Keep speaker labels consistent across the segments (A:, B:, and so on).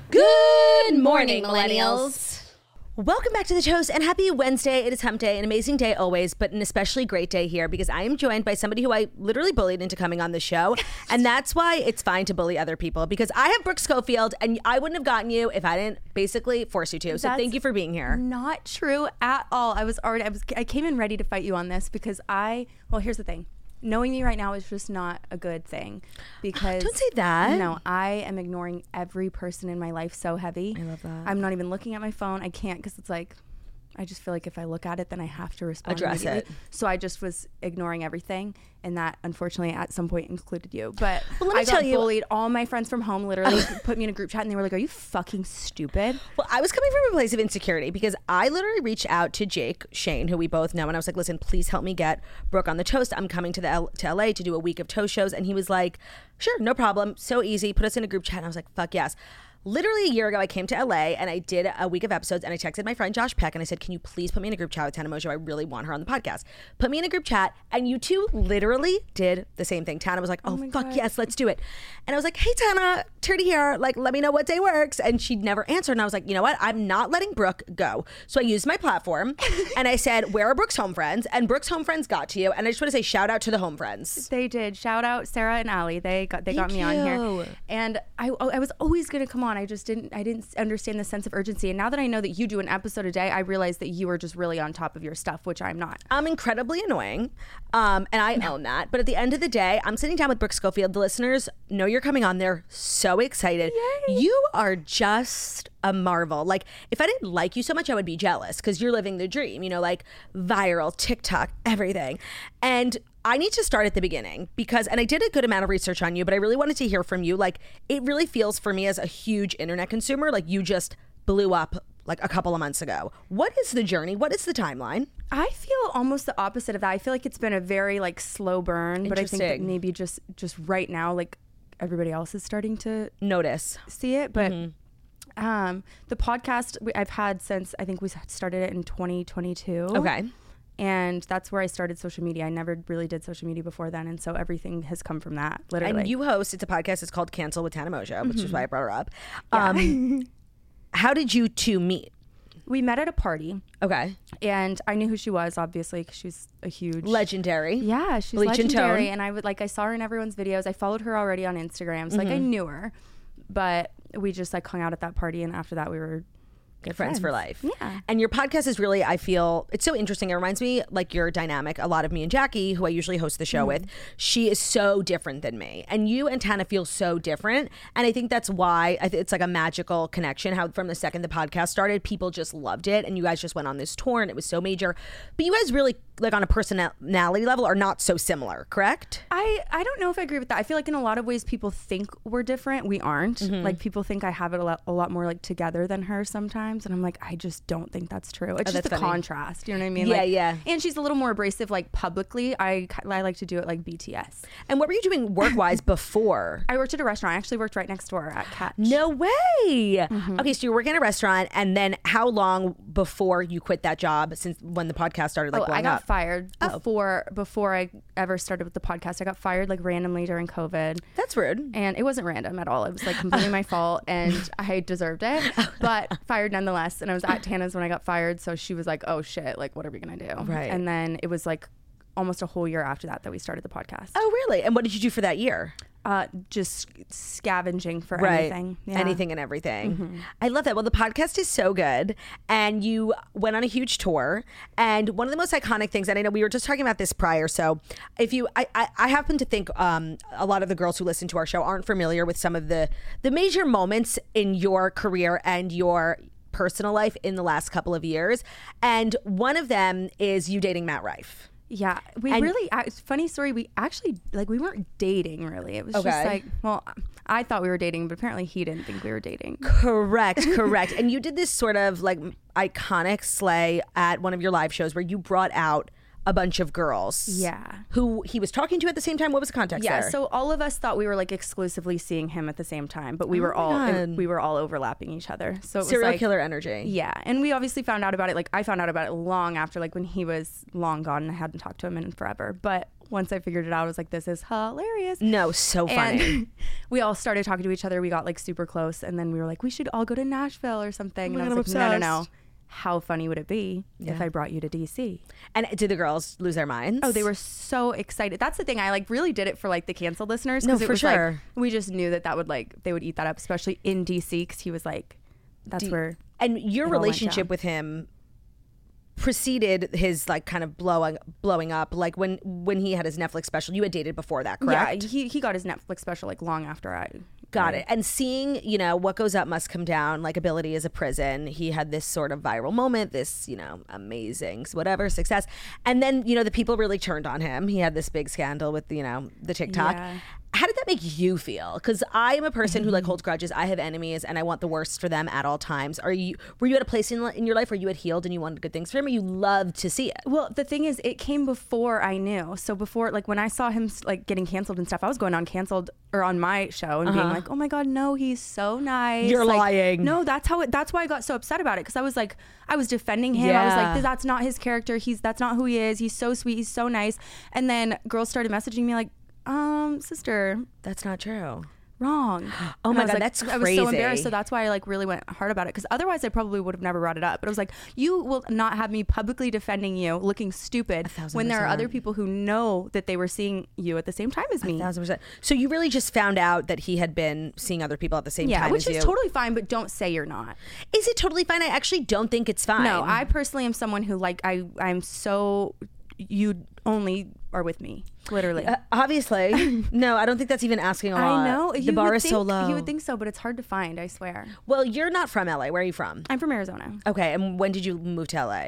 A: Good morning, millennials.
B: Welcome back to the Toast and happy Wednesday. It is hump day, an amazing day always, but an especially great day here because I am joined by somebody who I literally bullied into coming on the show. And that's why it's fine to bully other people because I have Brooke Schofield and I wouldn't have gotten you if I didn't basically force you to. So thank you for being here.
A: Not true at all. I came in ready to fight you on this because here's the thing. Knowing me right now is just not a good thing because
B: don't say that.
A: No, I am ignoring every person in my life so heavy.
B: I love that.
A: I'm not even looking at my phone. I can't because it's like I just feel like if I look at it, then I have to respond.
B: Address it.
A: So I just was ignoring everything, and that unfortunately at some point included you. But
B: let me
A: I
B: tell
A: got
B: you,
A: bullied. All my friends from home literally put me in a group chat, and they were like, "Are you fucking stupid?"
B: Well, I was coming from a place of insecurity because I literally reached out to Jake Shane, who we both know, and I was like, "Listen, please help me get Brooke on the Toast. I'm coming to LA to do a week of Toast shows," and he was like, "Sure, no problem, so easy. Put us in a group chat." And I was like, "Fuck yes." Literally a year ago, I came to LA and I did a week of episodes and I texted my friend Josh Peck and I said, "Can you please put me in a group chat with Tana Mojo? I really want her on the podcast." Put me in a group chat and you two literally did the same thing. Tana was like, "Oh fuck
A: God.
B: yes, let's do it." And I was like, "Hey Tana, Turdy here. Like, let me know what day works." And she'd never answered. And I was like, "You know what? I'm not letting Brooke go." So I used my platform and I said, "Where are Brooke's home friends?" And Brooke's home friends got to you. And I just want to say shout out to the home friends.
A: They did. Shout out Sarah and Allie. They got me on here. And I was always going to come on. I didn't understand the sense of urgency. And now that I know that you do an episode a day, I realize that you are just really on top of your stuff, which I'm not.
B: I'm incredibly annoying. And I own that. But at the end of the day, I'm sitting down with Brooke Schofield. The listeners know you're coming on. They're so excited.
A: Yay.
B: You are just a marvel. Like, if I didn't like you so much, I would be jealous because you're living the dream, you know, like viral, TikTok, everything. And I need to start at the beginning because, and I did a good amount of research on you, but I really wanted to hear from you. Like, it really feels for me as a huge internet consumer, like you just blew up like a couple of months ago. What is the journey? What is the timeline?
A: I feel almost the opposite of that. I feel like it's been a very like slow burn, but I think that maybe just right now, like everybody else is starting to
B: notice,
A: see it. But the podcast I've had since I think we started it in 2022.
B: Okay.
A: And that's where I started social media. I never really did social media before then. And so everything has come from that, literally.
B: And you host, it's a podcast, it's called Cancel with Tana Mojo, which is why I brought her up.
A: Yeah.
B: How did you two meet?
A: We met at a party.
B: Okay.
A: And I knew who she was, obviously, because she's a huge...
B: legendary.
A: Yeah, she's legendary. And I saw her in everyone's videos. I followed her already on Instagram. So, I knew her. But we just, hung out at that party. And after that, we were...
B: good friends for life.
A: Yeah.
B: And your podcast is really, I feel, it's so interesting. It reminds me like your dynamic. A lot of me and Jackie, who I usually host the show with, she is so different than me. And you and Tana feel so different. And I think that's why it's like a magical connection. How from the second the podcast started, people just loved it. And you guys just went on this tour and it was so major. But you guys really, like on a personality level, are not so similar, correct?
A: I don't know if I agree with that. I feel like in a lot of ways people think we're different. We aren't. Like people think I have it a lot more like together than her sometimes. And I'm like, I just don't think that's true. It's just the contrast. You know what I mean?
B: Yeah,
A: like,
B: yeah.
A: And she's a little more abrasive, like publicly. I like to do it like BTS.
B: And what were you doing work-wise before?
A: I worked at a restaurant. I actually worked right next door at Catch.
B: No way. Okay, so you were working at a restaurant, and then how long before you quit that job since when the podcast started blowing up?
A: I got fired before I ever started with the podcast. I got fired like randomly during COVID.
B: That's rude.
A: And it wasn't random at all. It was like completely my fault and I deserved it, but fired nonetheless. And I was at Tana's when I got fired. So she was like, "Oh shit, like what are we going to do?"
B: Right.
A: And then it was like almost a whole year after that we started the podcast.
B: Oh, really? And what did you do for that year?
A: Just scavenging for anything. Yeah.
B: Anything and everything. I love that. Well, the podcast is so good. And you went on a huge tour. And one of the most iconic things, and I know we were just talking about this prior, so if you, I happen to think a lot of the girls who listen to our show aren't familiar with some of the major moments in your career and your personal life in the last couple of years. And one of them is you dating Matt Rife.
A: Yeah, funny story. We actually, we weren't dating really. It was just like, well, I thought we were dating, but apparently he didn't think we were dating.
B: Correct. And you did this sort of like iconic slay at one of your live shows where you brought out a bunch of girls.
A: Yeah.
B: Who he was talking to at the same time. What was the context there?
A: Yeah, so all of us thought we were like exclusively seeing him at the same time, but we were all overlapping each other. So it was
B: serial
A: like,
B: killer energy.
A: Yeah. And we obviously found out about it. Like I found out about it long after, like when he was long gone and I hadn't talked to him in forever. But once I figured it out, I was like, this is hilarious.
B: No, so funny.
A: And we all started talking to each other. We got like super close. And then we were like, we should all go to Nashville or something.
B: Oh
A: and I was like, no. How funny would it be if I brought you to DC?
B: And did the girls lose their minds?
A: Oh, they were so excited. That's the thing. I like really did it for like the canceled listeners.
B: No,
A: it
B: for
A: was
B: sure.
A: Like, we just knew that would like, they would eat that up, especially in DC, because he was like, that's where.
B: And your relationship with him preceded his like kind of blowing up. Like when he had his Netflix special, you had dated before that, correct?
A: Yeah, he got his Netflix special like long after I
B: got it. And seeing, you know, what goes up must come down, like Ability is a Prison, he had this sort of viral moment, this, you know, amazing whatever success, and then, you know, the people really turned on him. He had this big scandal with, you know, the TikTok. How did that make you feel? Because I am a person who like holds grudges. I have enemies and I want the worst for them at all times. Were you at a place in your life where you had healed and you wanted good things for him, or you loved to see it?
A: Well, the thing is, it came before I knew. So before, like when I saw him like getting canceled and stuff, I was going on canceled or on my show and being like, oh my God, no, he's so nice.
B: You're
A: like,
B: lying.
A: No, that's why I got so upset about it. Because I was like, I was defending him. I was like, that's not his character. That's not who he is. He's so sweet. He's so nice. And then girls started messaging me like, sister,
B: that's not true.
A: Wrong.
B: Oh my God, that's crazy.
A: I was so embarrassed. So that's why I like really went hard about it. Because otherwise I probably would have never brought it up. But I was like, you will not have me publicly defending you looking stupid when there are other people who know that they were seeing you at the same time as me.
B: 1,000%. So you really just found out that he had been seeing other people at the same time as you.
A: Yeah, which is totally fine, but don't say you're not.
B: Is it totally fine? I actually don't think it's fine.
A: No, I personally am someone who like, I'm so, you only are with me. Literally.
B: Obviously. No, I don't think that's even asking a lot.
A: I know.
B: The bar is so low.
A: You would think so, but it's hard to find, I swear.
B: Well, you're not from LA. Where are you from?
A: I'm from Arizona.
B: Okay. And when did you move to LA?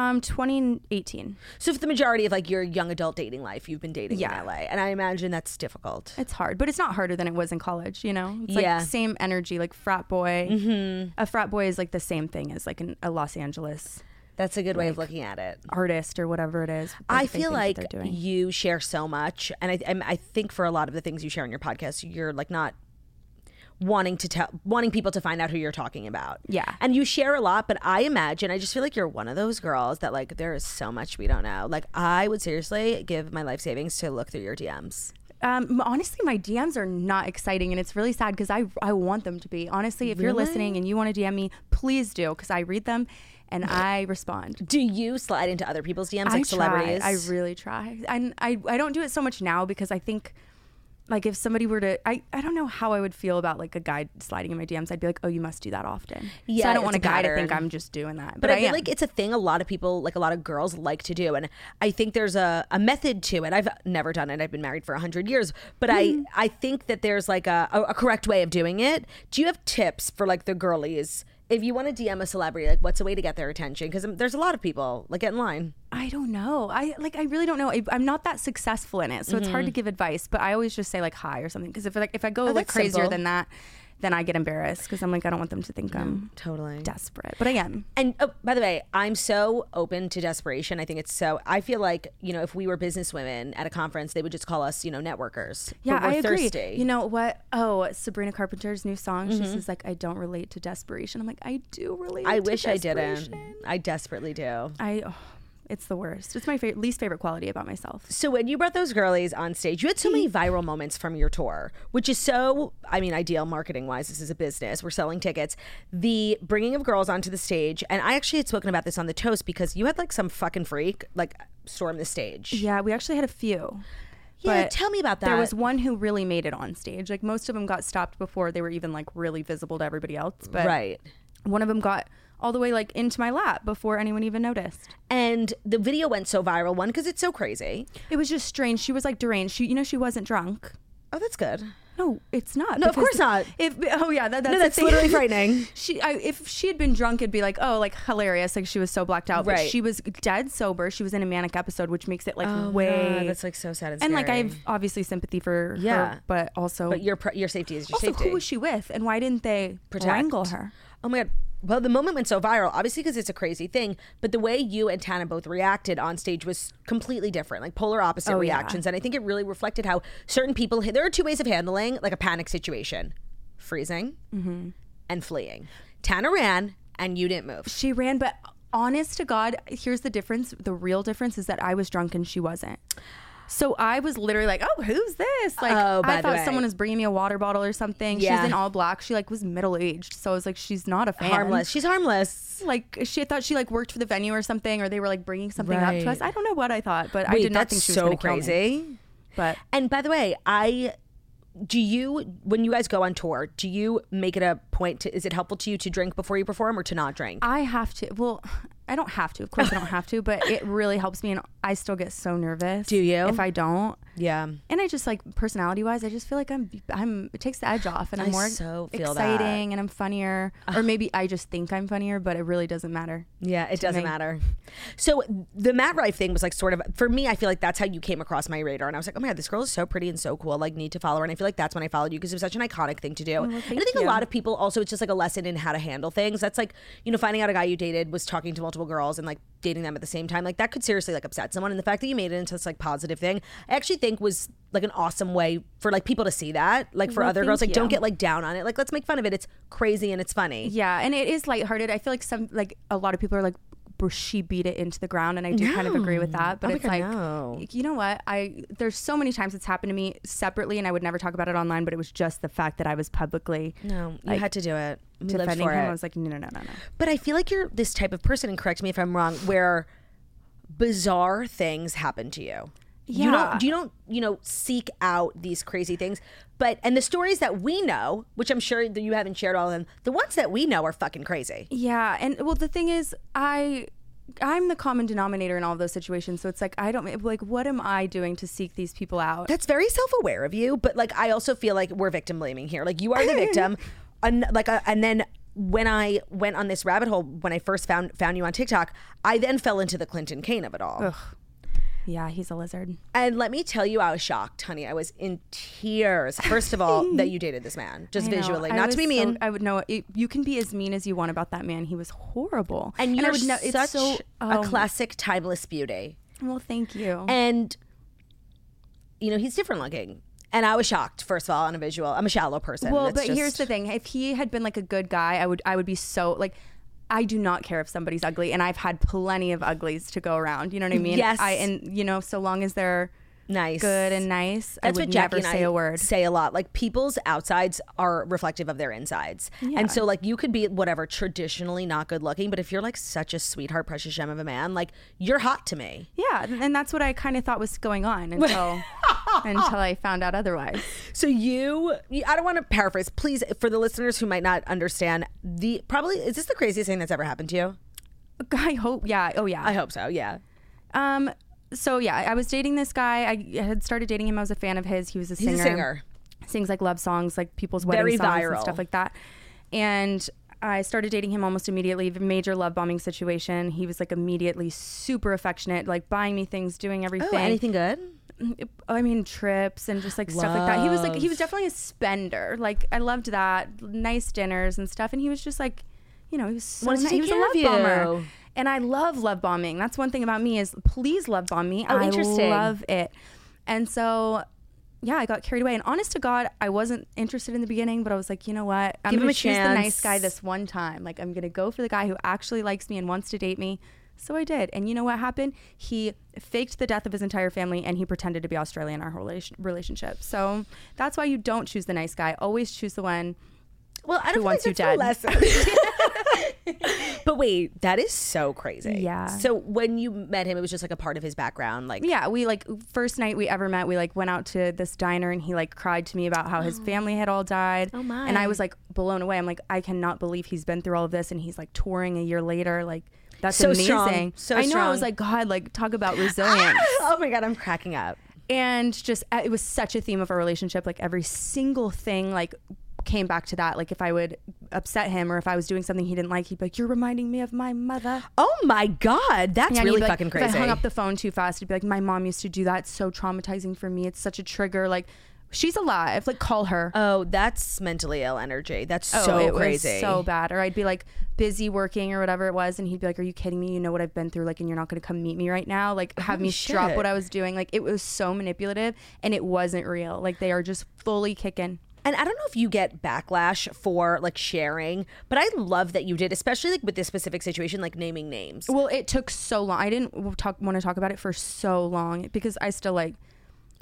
A: 2018.
B: So for the majority of like your young adult dating life, you've been dating in LA. And I imagine that's difficult.
A: It's hard, but it's not harder than it was in college, you know? It's like same energy, like frat boy. Mm-hmm. A frat boy is like the same thing as like a Los Angeles.
B: That's a good way of looking at it.
A: Artist or whatever it is.
B: I feel like you share so much. And I think for a lot of the things you share on your podcast, you're like not wanting people to find out who you're talking about.
A: Yeah.
B: And you share a lot, but I just feel like you're one of those girls that like, there is so much we don't know. Like I would seriously give my life savings to look through your DMs.
A: Honestly, my DMs are not exciting, and it's really sad because I want them to be. Honestly, if you're listening and you want to DM me, please do, because I read them and I respond.
B: Do you slide into other people's DMs like celebrities?
A: I really try. And I don't do it so much now because I think like if somebody were to, I don't know how I would feel about like a guy sliding in my DMs. I'd be like, oh, you must do that often. Yeah, so I don't want a guy to think I'm just doing that.
B: But I feel like it's a thing a lot of people, like a lot of girls like to do. And I think there's a method to it. I've never done it. I've been married for 100 years. But I think that there's like a correct way of doing it. Do you have tips for like the girlies? If you want to DM a celebrity, like what's a way to get their attention? Because there's a lot of people like get in line.
A: I don't know. I really don't know. I'm not that successful in it, so it's hard to give advice. But I always just say like hi or something. Because if I go like crazier than that, then I get embarrassed because I'm like I don't want them to think I'm
B: totally
A: desperate. But I am.
B: And by the way, I'm so open to desperation. I think it's so. I feel like if we were businesswomen at a conference, they would just call us networkers.
A: Yeah, I agree.
B: Thirsty.
A: You know what? Oh, Sabrina Carpenter's new song. She says like I don't relate to desperation. I'm like I do relate.
B: I wish I didn't. I desperately do.
A: It's the worst. It's my least favorite quality about myself.
B: So when you brought those girlies on stage, you had so many viral moments from your tour, which is so, ideal marketing wise. This is a business. We're selling tickets. The bringing of girls onto the stage. And I actually had spoken about this on The Toast because you had like some fucking freak like storm the stage.
A: Yeah, we actually had a few.
B: Yeah, tell me about that.
A: There was one who really made it on stage. Like most of them got stopped before they were even like really visible to everybody else. But
B: right.
A: One of them got all the way like into my lap before anyone even noticed.
B: And the video went so viral, one, because it's so crazy.
A: It was just strange. She was like deranged. She wasn't drunk.
B: Oh, that's good.
A: No, it's not.
B: No, of course not.
A: That's
B: literally frightening.
A: If she had been drunk, it'd be like, oh, like hilarious. Like she was so blacked out. Right. But she was dead sober. She was in a manic episode, which makes it like way.
B: God, that's like so sad and
A: scary.
B: And
A: like I have obviously sympathy for her, but also.
B: But your safety is your
A: also,
B: safety.
A: Who was she with, and why didn't they wrangle her?
B: Oh my God. Well, the moment went so viral, obviously because it's a crazy thing, but the way you and Tana both reacted on stage was completely different, like polar opposite reactions. And I think it really reflected how certain people, there are two ways of handling like a panic situation: freezing and fleeing. Tana ran and you didn't move.
A: She ran, but honest to God, here's the difference. The real difference is that I was drunk and she wasn't. So I was literally like, oh, who's this? Like,
B: by
A: I
B: the
A: thought
B: way.
A: someone was bringing me a water bottle or something.
B: Yeah.
A: She's in all black. She like was middle-aged. So I was like, she's not a fan.
B: Harmless. She's harmless.
A: Like, she thought she like worked for the venue or something, or they were like bringing something up
B: Right.
A: to us. I don't know what I thought, but
B: Wait,
A: I did not
B: that's
A: think she was
B: so
A: going to kill me.
B: crazy.
A: But
B: And by the way, when you guys go on tour, do you make it a point to, is it helpful to you to drink before you perform or to not drink?
A: I have to. Well, I don't have to. Of course, I don't have to, but it really helps me. And I still get so nervous.
B: Do you?
A: If I don't.
B: Yeah.
A: And I just like personality wise, I just feel like I'm it takes the edge off and I'm
B: I
A: more
B: so feel
A: exciting and I'm funnier. Or maybe I just think I'm funnier, but it really doesn't matter.
B: Yeah, it doesn't
A: me.
B: matter. So the Matt Rife thing was like sort of, for me, I feel like that's how you came across my radar. And I was like, oh my God, this girl is so pretty and so cool. Like, need to follow her. And I feel like that's when I followed you because it was such an iconic thing to do. And I
A: thank
B: think
A: you.
B: a lot of people also, it's just like a lesson in how to handle things. That's like, you know, finding out a guy you dated was talking to multiple girls and like dating them at the same time. Like that could seriously like upset someone. And the fact that you made it into this like positive thing, I actually think was like an awesome way for like people to see that. Like for
A: Well,
B: other girls,
A: thank
B: like don't
A: you.
B: get like down on it. Like let's make fun of it. It's crazy and it's funny.
A: Yeah, and it is lighthearted. I feel like a lot of people are like, she beat it into the ground, and I do kind of agree with that. But
B: Oh my
A: it's
B: God,
A: like,
B: no.
A: you know what? There's so many times it's happened to me separately, and I would never talk about it online. But it was just the fact that I was publicly
B: No, you
A: like,
B: had to do it. We lived
A: defending
B: for
A: him.
B: it.
A: I was like, no.
B: But I feel like you're this type of person, and correct me if I'm wrong, where bizarre things happen to you.
A: Yeah.
B: You don't seek out these crazy things. And the stories that we know, which I'm sure that you haven't shared all of them, the ones that we know are fucking crazy.
A: Yeah, and well, the thing is, I'm the common denominator in all of those situations. So it's like, what am I doing to seek these people out?
B: That's very self-aware of you, but like I also feel like we're victim blaming here. Like you are the victim. And then when I went on this rabbit hole, when I first found you on TikTok, I then fell into the Clinton Kane of it all.
A: Ugh. Yeah, he's a lizard.
B: And let me tell you, I was shocked, honey. I was in tears. First of all, that you dated this man, just
A: I know.
B: visually,
A: I
B: not to
A: was
B: be mean.
A: I would know. You can be as mean as you want about that man. He was horrible.
B: And you're
A: I would know, it's
B: such
A: so,
B: a classic, timeless beauty.
A: Well, thank you.
B: And, you know, he's different looking. And I was shocked, first of all, on a visual. I'm a shallow person.
A: Well,
B: It's
A: but
B: just-
A: here's the thing: if he had been like a good guy, I would be so like. I do not care if somebody's ugly, and I've had plenty of uglies to go around. You know what I mean?
B: Yes.
A: So long as they're
B: nice,
A: good and nice,
B: That's
A: I
B: what
A: would
B: Jackie
A: never
B: and
A: say
B: I
A: a word.
B: say a lot. Like people's outsides are reflective of their insides.
A: Yeah.
B: And so like you could be whatever, traditionally not good looking, but if you're like such a sweetheart, precious gem of a man, like you're hot to me.
A: Yeah, and that's what I kind of thought was going on until I found out otherwise.
B: So I don't want to paraphrase, please, for the listeners who might not understand, is this the craziest thing that's ever happened to you?
A: I hope. Yeah. Oh yeah.
B: I hope so. Yeah.
A: So yeah, I was dating this guy. I had started dating him. I was a fan of his. He was a singer.
B: He's a singer.
A: Sings like love songs, like people's wedding
B: Very
A: songs
B: viral.
A: and stuff like that. And I started dating him almost immediately. Major love bombing situation. He was like immediately super affectionate, like buying me things, doing everything.
B: Oh, anything good?
A: I mean, trips and just like stuff like that. He was definitely a spender. Like I loved that. Nice dinners and stuff. And he was just like, he was so
B: Wants to
A: nice.
B: take
A: He was a
B: care
A: love
B: of
A: bomber.
B: you.
A: And I love love bombing. That's one thing about me is please love bomb me.
B: Oh, interesting.
A: I love it. And so, yeah, I got carried away. And honest to God, I wasn't interested in the beginning, but I was like, you know what? I'm
B: Give him
A: going
B: a
A: to choose the
B: chance.
A: nice guy this one time. Like I'm going to go for the guy who actually likes me and wants to date me. So I did. And you know what happened? He faked the death of his entire family and he pretended to be Australian in our relationship. So that's why you don't choose the nice guy. Always choose the one
B: Well, I
A: who
B: don't
A: wants
B: feel
A: you
B: like
A: dead.
B: that's a lesson. But wait, that is so crazy.
A: Yeah.
B: So when you met him, it was just like a part of his background. Like,
A: Yeah, we like first night we ever met, we like went out to this diner and he like cried to me about how his family had all died.
B: Oh, my.
A: And I was like blown away. I'm like, I cannot believe he's been through all of this and he's like touring a year later. Like that's
B: So
A: amazing.
B: strong. So
A: I know.
B: strong.
A: I was like, God, like talk about resilience.
B: oh my God, I'm cracking up.
A: And just it was such a theme of our relationship. Like every single thing like came back to that. Like if I would upset him or if I was doing something he didn't like, he'd be like, you're reminding me of my mother.
B: Oh my God, that's
A: Yeah, and
B: really
A: he'd be like,
B: fucking crazy.
A: If I hung up the phone too fast, he'd be like, my mom used to do that. It's so traumatizing for me. It's such a trigger. Like she's alive. Like call her.
B: Oh, that's mentally ill energy. That's
A: Oh,
B: so
A: it
B: crazy.
A: was so bad. Or I'd be like busy working or whatever it was, and he'd be like, "Are you kidding me? You know what I've been through, like, and you're not going to come meet me right now." Like, have
B: Holy
A: me drop
B: shit.
A: what I was doing. Like, it was so manipulative, and it wasn't real. Like, they are just fully kicking.
B: And I don't know if you get backlash for like sharing, but I love that you did, especially like with this specific situation, like naming names.
A: Well, it took so long. I didn't want to talk about it for so long because I still like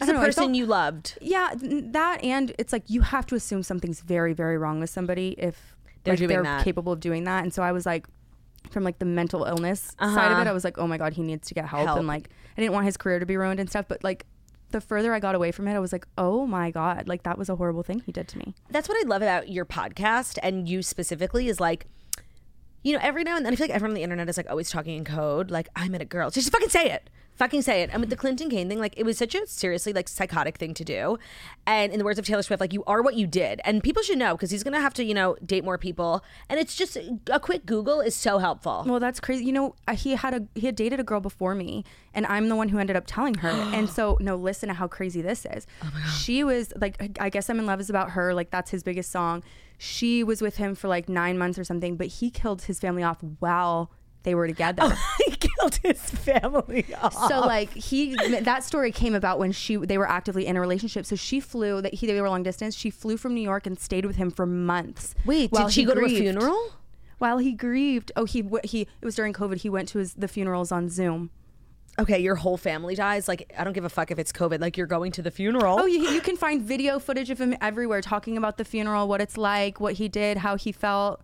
B: the person you loved.
A: Yeah, that, and it's like you have to assume something's very, very wrong with somebody if they're capable of doing that. And so I was like, from like the mental illness side of it, I was like, oh my God, he needs to get help. And like, I didn't want his career to be ruined and stuff. But like, the further I got away from it, I was like, oh my God, like that was a horrible thing he did to me. That's
B: what I love about your podcast and you specifically is like, you know, every now and then I feel like everyone on the internet is like always talking in code. Like, I met a girl. Just fucking say it. Fucking say it. And with the Clinton Kane thing, like it was such a seriously like psychotic thing to do. And in the words of Taylor Swift, like you are what you did. And people should know because he's going to have to, you know, date more people. And it's just a quick Google is so helpful.
A: Well, that's crazy. You know, he had dated a girl before me and I'm the one who ended up telling her. And so, no, listen to how crazy this is. Oh my God. She was like, I Guess I'm in Love is about her. Like that's his biggest song. She was with him for like 9 months or something, but he killed his family off while they were together.
B: Oh, he killed his family off.
A: So like that story came about when they were actively in a relationship. So she flew, they were long distance. She flew from New York and stayed with him for months.
B: Wait, did she go to a funeral?
A: While he grieved. Oh, it was during COVID. He went to the funerals on Zoom.
B: Okay, your whole family dies. Like, I don't give a fuck if it's COVID. Like, you're going to the funeral.
A: Oh, you can find video footage of him everywhere talking about the funeral, what it's like, what he did, how he felt.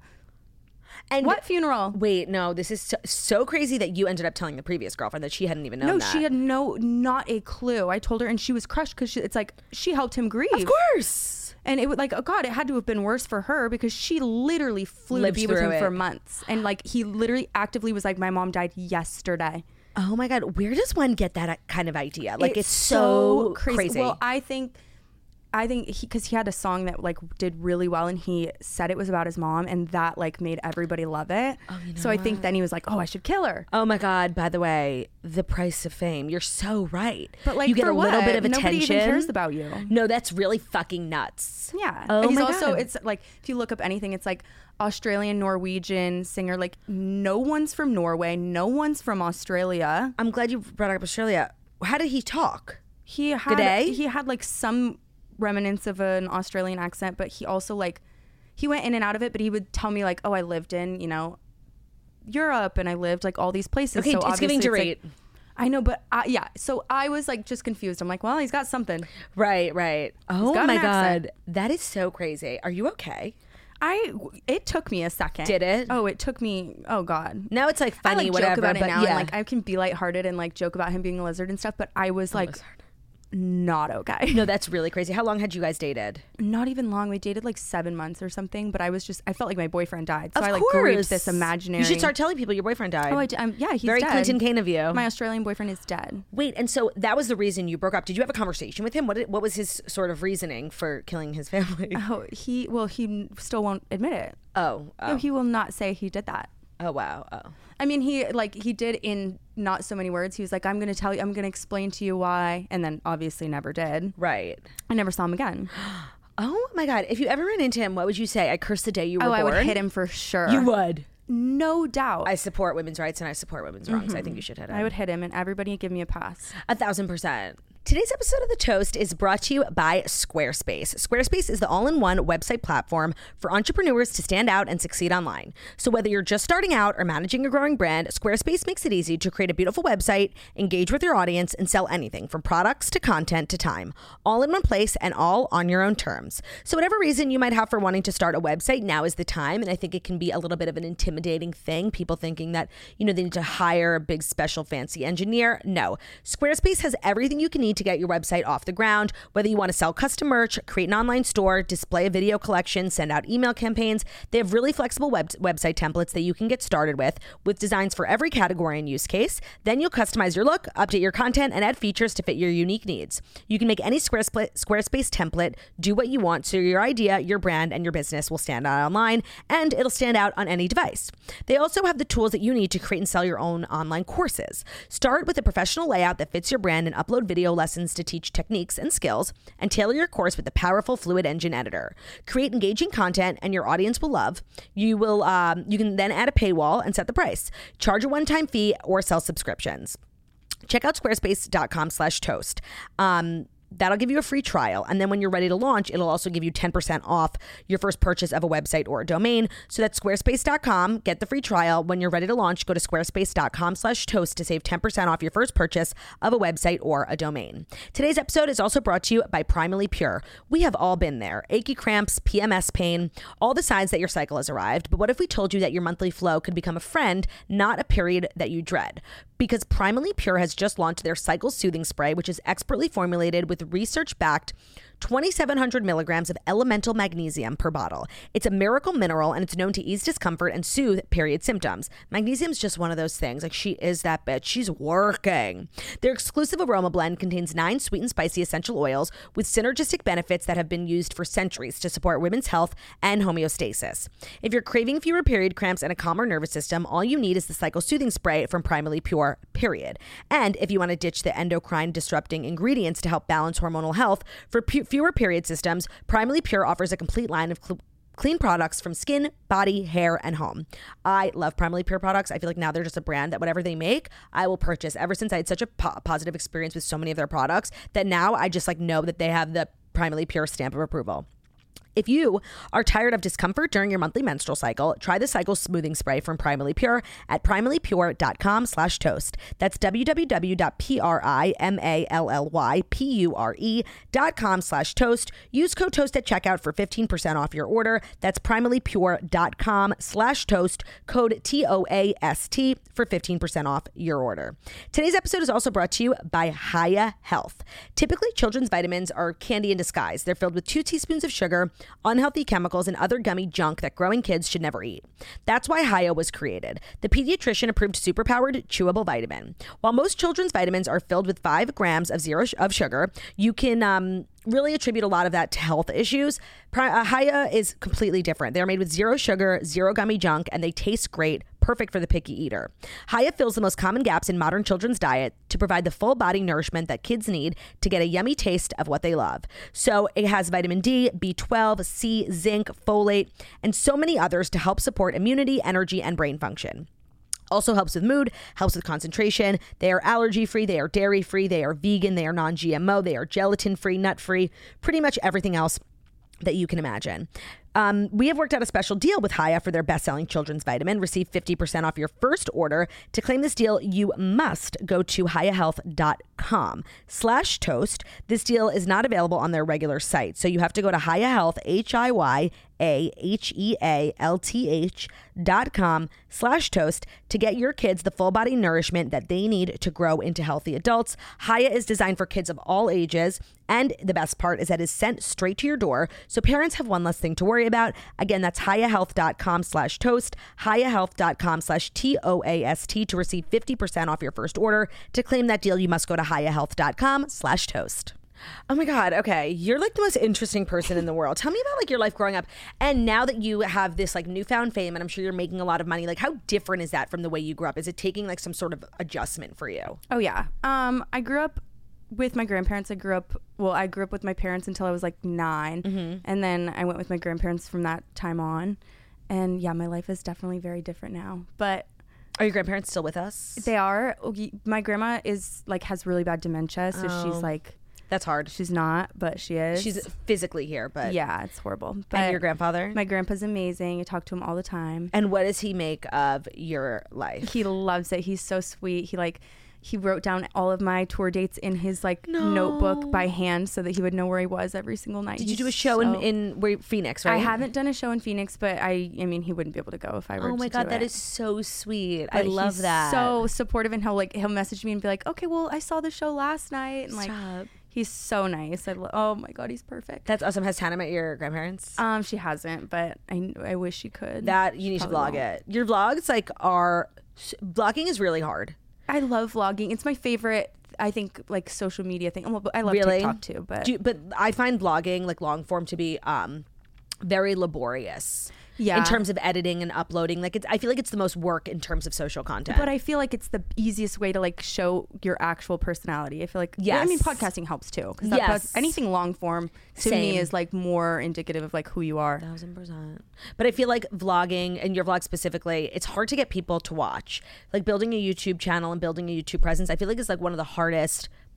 A: And what funeral?
B: Wait, no, this is so crazy that you ended up telling the previous girlfriend that she hadn't even known that.
A: No, she had not a clue. I told her and she was crushed because it's like she helped him grieve.
B: Of course.
A: And it was like, oh God, it had to have been worse for her because she literally flew to be with him for months. And like he literally actively was like, my mom died yesterday.
B: Oh my God, where does one get that kind of idea? Like it's so crazy.
A: Well, I think because he had a song that like did really well and he said it was about his mom and that like made everybody love it. Oh, you know so I think then he was like, oh, I should kill her.
B: Oh my God, by the way, the price of fame. You're so right.
A: But like
B: you get
A: for
B: a little bit of attention.
A: Nobody even cares about you.
B: No, that's really fucking nuts.
A: Yeah.
B: Oh
A: He's
B: my
A: also,
B: God.
A: It's like, if you look up anything, it's like Australian, Norwegian singer. Like no one's from Norway. No one's from Australia.
B: I'm glad you brought up Australia. How did he talk?
A: He had like some remnants of an Australian accent, but he also like he went in and out of it, but he would tell me like, oh, I lived in, you know, Europe and I lived like all these places.
B: Okay, so it's giving to rate.
A: Like, I know, but yeah. So I was like just confused. I'm like, well, he's got something.
B: Right. Oh my God. That is so crazy. Are you okay?
A: It took me a second.
B: Did it?
A: Oh, it took me. Oh God.
B: Now it's like funny,
A: I like
B: whatever.
A: Joke about it now,
B: yeah.
A: and like I can be lighthearted and like joke about him being a lizard and stuff. But I was like, not okay.
B: No, that's really crazy. How long had you guys dated?
A: Not even long. We dated like 7 months or something. But I felt like my boyfriend died, so
B: of
A: I like
B: course.
A: grieved this imaginary.
B: You should start telling people your boyfriend died.
A: Oh, yeah, he's
B: very
A: dead.
B: Clinton Kane of you.
A: My Australian boyfriend is dead.
B: Wait, and so that was the reason you broke up. Did you have a conversation with him? What was his sort of reasoning for killing his family?
A: Oh, he still won't admit it.
B: Oh.
A: No, he will not say he did that.
B: Oh wow. Oh.
A: I mean, he did in not so many words. He was like, I'm going to explain to you why. And then obviously never did.
B: Right.
A: I never saw him again.
B: Oh my God. If you ever ran into him, what would you say? I curse the day you were born.
A: I would hit him for sure.
B: You would?
A: No doubt.
B: I support women's rights and I support women's wrongs. I think you should hit him.
A: I would hit him and everybody give me a pass.
B: 1,000%. Today's episode of The Toast is brought to you by Squarespace. Squarespace is the all-in-one website platform for entrepreneurs to stand out and succeed online. So whether you're just starting out or managing a growing brand, Squarespace makes it easy to create a beautiful website, engage with your audience, and sell anything from products to content to time, all in one place and all on your own terms. So whatever reason you might have for wanting to start a website, now is the time. And I think it can be a little bit of an intimidating thing. People thinking that, you know, they need to hire a big, special, fancy engineer. No. Squarespace has everything you can need to get your website off the ground. Whether you want to sell custom merch, create an online store, display a video collection, send out email campaigns, they have really flexible website templates that you can get started with designs for every category and use case. Then you'll customize your look, update your content, and add features to fit your unique needs. You can make any Squarespace template do what you want so your idea, your brand, and your business will stand out online, and it'll stand out on any device. They also have the tools that you need to create and sell your own online courses. Start with a professional layout that fits your brand and upload video lessons to teach techniques and skills, and tailor your course with the powerful Fluid Engine editor. Create engaging content and your audience will love. You can then add a paywall and set the price. Charge a one-time fee or sell subscriptions. Check out squarespace.com/toast. That'll give you a free trial. And then when you're ready to launch, it'll also give you 10% off your first purchase of a website or a domain. So that's squarespace.com. Get the free trial. When you're ready to launch, go to squarespace.com/toast to save 10% off your first purchase of a website or a domain. Today's episode is also brought to you by Primally Pure. We have all been there. Achy cramps, PMS pain, all the signs that your cycle has arrived. But what if we told you that your monthly flow could become a friend, not a period that you dread? Because Primally Pure has just launched their Cycle Soothing Spray, which is expertly formulated with research-backed 2,700 milligrams of elemental magnesium per bottle. It's a miracle mineral, and it's known to ease discomfort and soothe period symptoms. Magnesium's just one of those things. Like, she is that bitch. She's working. Their exclusive aroma blend contains 9 sweet and spicy essential oils with synergistic benefits that have been used for centuries to support women's health and homeostasis. If you're craving fewer period cramps and a calmer nervous system, all you need is the Cycle Soothing Spray from Primally Pure, period. And if you want to ditch the endocrine disrupting ingredients to help balance hormonal health for fewer period systems, Primally Pure offers a complete line of clean products from skin, body, hair, and home. I love Primally Pure products. I feel like now they're just a brand that whatever they make, I will purchase. Ever since I had such a positive experience with so many of their products, that now I just like know that they have the Primally Pure stamp of approval. If you are tired of discomfort during your monthly menstrual cycle, try the Cycle Smoothing Spray from Primally Pure at primallypure.com/toast. That's www.primallypure.com/toast. Use code TOAST at checkout for 15% off your order. That's primallypure.com/toast. Code TOAST for 15% off your order. Today's episode is also brought to you by Hiya Health. Typically, children's vitamins are candy in disguise. They're filled with 2 teaspoons of sugar, unhealthy chemicals, and other gummy junk that growing kids should never eat. That's why Hiya was created, the pediatrician-approved superpowered chewable vitamin. While most children's vitamins are filled with 5 grams of sugar, you can really attribute a lot of that to health issues. Hiya is completely different. They're made with 0 sugar, 0 gummy junk, and they taste great, perfect for the picky eater. Hiya fills the most common gaps in modern children's diet to provide the full body nourishment that kids need to get a yummy taste of what they love. So it has vitamin D, B12, C, zinc, folate, and so many others to help support immunity, energy, and brain function. Also helps with mood, helps with concentration. They are allergy-free, they are dairy-free, they are vegan, they are non-GMO, they are gelatin-free, nut-free, pretty much everything else that you can imagine. We have worked out a special deal with Hiya for their best-selling children's vitamin. Receive 50% off your first order. To claim this deal, you must go to hiyahealth.com/toast. This deal is not available on their regular site, so you have to go to Hiya Health, HIYAHEALTH.com/toast to get your kids the full body nourishment that they need to grow into healthy adults. Hiya is designed for kids of all ages, and the best part is that it's sent straight to your door, so parents have one less thing to worry about. Again, that's hiyahealth.com/toast, hiyahealth.com/TOAST to receive 50% off your first order. To claim that deal, you must go to hiyahealth.com/toast. Oh my God. Okay. You're like the most interesting person in the world. Tell me about like your life growing up. And now that you have this like newfound fame and I'm sure you're making a lot of money, like how different is that from the way you grew up? Is it taking like some sort of adjustment for you?
A: Oh yeah. I grew up with my grandparents. I grew up with my parents until I was like 9. Mm-hmm. And then I went with my grandparents from that time on. And yeah, my life is definitely very different now. But
B: are your grandparents still with us?
A: They are. My grandma is like has really bad dementia. So she's like,
B: that's hard.
A: She's not, but she is.
B: She's physically here, but
A: yeah, it's horrible. But
B: and your grandfather?
A: My grandpa's amazing. I talk to him all the time.
B: And what does he make of your life?
A: He loves it. He's so sweet. He wrote down all of my tour dates in his notebook by hand so that he would know where he was every single night.
B: Did you do a show in Phoenix, right?
A: I haven't done a show in Phoenix, but I mean, he wouldn't be able to go if I were to do it.
B: Oh my God, that is so sweet.
A: But
B: I love that.
A: So supportive, and he'll message me and be like, okay, well, I saw the show last night. And
B: Stop.
A: He's so nice. Oh my God, he's perfect.
B: That's awesome. Has Tana met your grandparents?
A: She hasn't, but I wish she could.
B: That you need to vlog it. Your vlogs vlogging is really hard.
A: I love vlogging. It's my favorite, I think, like social media thing. Well, I love TikTok too, but
B: I find vlogging like long form to be very laborious.
A: Yeah.
B: In terms of editing and uploading, I feel like it's the most work in terms of social content.
A: But I feel like it's the easiest way to like show your actual personality. I feel like,
B: yes.
A: I mean, podcasting helps too. Yes. Anything long form to me is like more indicative of like who you are.
B: 1000%. But I feel like vlogging, and your vlog specifically, it's hard to get people to watch. Like building a YouTube channel and building a YouTube presence, I feel like it's like one of the hardest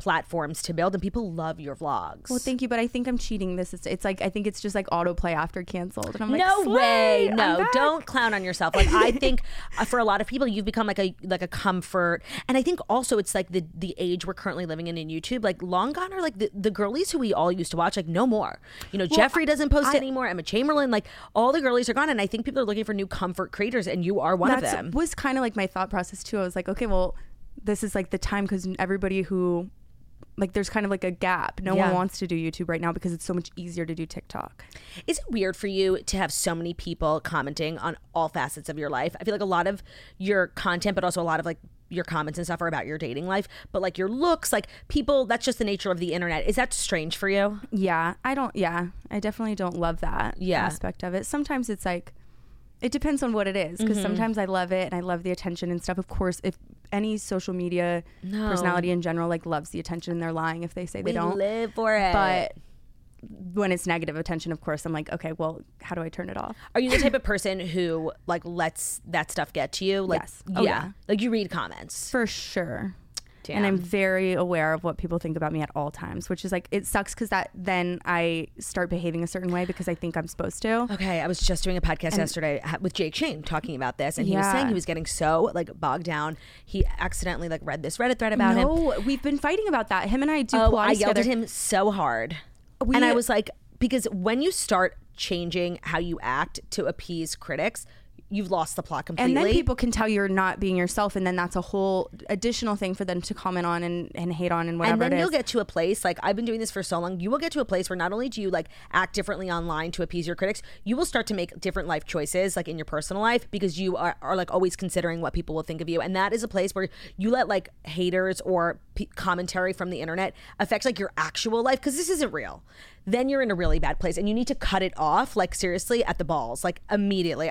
B: platforms to build, and people love your vlogs.
A: Well, thank you, but I think I'm cheating. It's like I think it's just like autoplay after canceled, and I'm like,
B: no way,
A: I'm
B: no,
A: back.
B: don't clown on yourself. Like I think for a lot of people, you've become like a comfort, and I think also it's like the age we're currently living in YouTube. Like long gone are like the girlies who we all used to watch. Like no more. You know, Jeffree doesn't post anymore. Emma Chamberlain, like all the girlies are gone, and I think people are looking for new comfort creators, and you are one of them.
A: That was kind of like my thought process too. I was like, okay, well, this is like the time because everybody who. Like there's kind of like a gap. No one wants to do YouTube right now because it's so much easier to do TikTok.
B: Is it weird for you to have so many people commenting on all facets of your life? I feel like a lot of your content, but also a lot of like your comments and stuff are about your dating life, but like your looks, like people, that's just the nature of the internet. Is that strange for you?
A: Yeah, I definitely don't love that aspect of it. Sometimes it's like, it depends on what it is because sometimes I love it and I love the attention and stuff. Of course, if any social media personality in general like loves the attention, they're lying if they say they don't.
B: Live for it.
A: But when it's negative attention, of course, I'm like, okay, well, how do I turn it off?
B: Are you the type of person who like lets that stuff get to you? Like,
A: yes. Oh, yeah.
B: Like you read comments.
A: For sure.
B: Damn.
A: And I'm very aware of what people think about me at all times, which is like, it sucks because that then I start behaving a certain way because I think I'm supposed to.
B: Okay, I was just doing a podcast yesterday with Jake Shane talking about this, and he was saying he was getting so like bogged down. He accidentally like read this Reddit thread about him.
A: No, we've been fighting about that. Him and I do Pilates
B: I yelled
A: together.
B: at him so hard. And I was like, because when you start changing how you act to appease critics, you've lost the plot completely.
A: And then people can tell you're not being yourself, and then that's a whole additional thing for them to comment on and hate on and whatever it is.
B: And then you'll get to a place, like I've been doing this for so long, you will get to a place where not only do you like act differently online to appease your critics, you will start to make different life choices like in your personal life because you are like always considering what people will think of you. And that is a place where you let like haters or commentary from the internet affect like your actual life because this isn't real. Then you're in a really bad place and you need to cut it off like seriously at the balls, like immediately.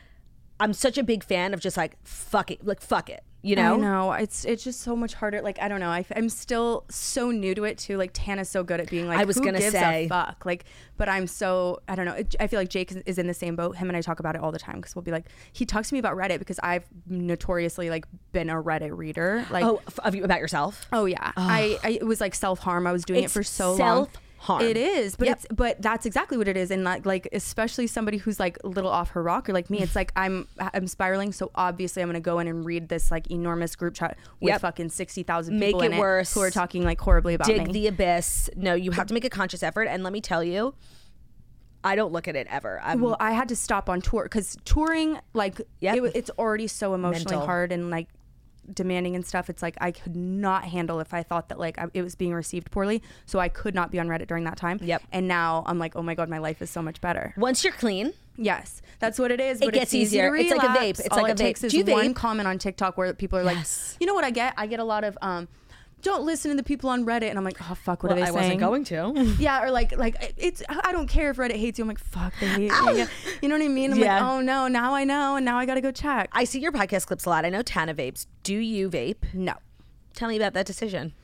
B: I'm such a big fan of just like fuck it, you know?
A: I know it's just so much harder. Like I don't know, I'm still so new to it too. Like Tana's so good at being like, who gives a fuck? Like, but I'm so I don't know. I feel like Jake is in the same boat. Him and I talk about it all the time because we'll be like, he talks to me about Reddit because I've notoriously like been a Reddit reader. Like,
B: about yourself?
A: Oh yeah, it was like self-harm. I was doing it for so long.
B: Harm.
A: It is, but but that's exactly what it is, and like especially somebody who's like a little off her rocker like me, it's like I'm spiraling. So obviously, I'm gonna go in and read this like enormous group chat with fucking 60,000 people in it who are talking like horribly about me.
B: Dig the abyss. No, you have to make a conscious effort, and let me tell you, I don't look at it ever.
A: Well, I had to stop on tour because touring, like, it's already so emotionally hard and like demanding and stuff. It's like I could not handle if I thought that like it was being received poorly, so I could not be on Reddit during that time. And now I'm like, oh my god, my life is so much better
B: once you're clean.
A: Yes, that's what it is.
B: It gets easier. It's like a vape. It's like a vape.
A: Takes is one comment on TikTok where people are like, you know what I get? I get a lot of don't listen to the people on Reddit, and I'm like, oh fuck, what are they saying?
B: I wasn't going to.
A: Yeah, or like it's I don't care if Reddit hates you. I'm like, fuck, they hate me. You know what I mean? I'm like, oh no, now I know, and now I gotta go check.
B: I see your podcast clips a lot. I know Tana vapes. Do you vape?
A: No.
B: Tell me about that decision.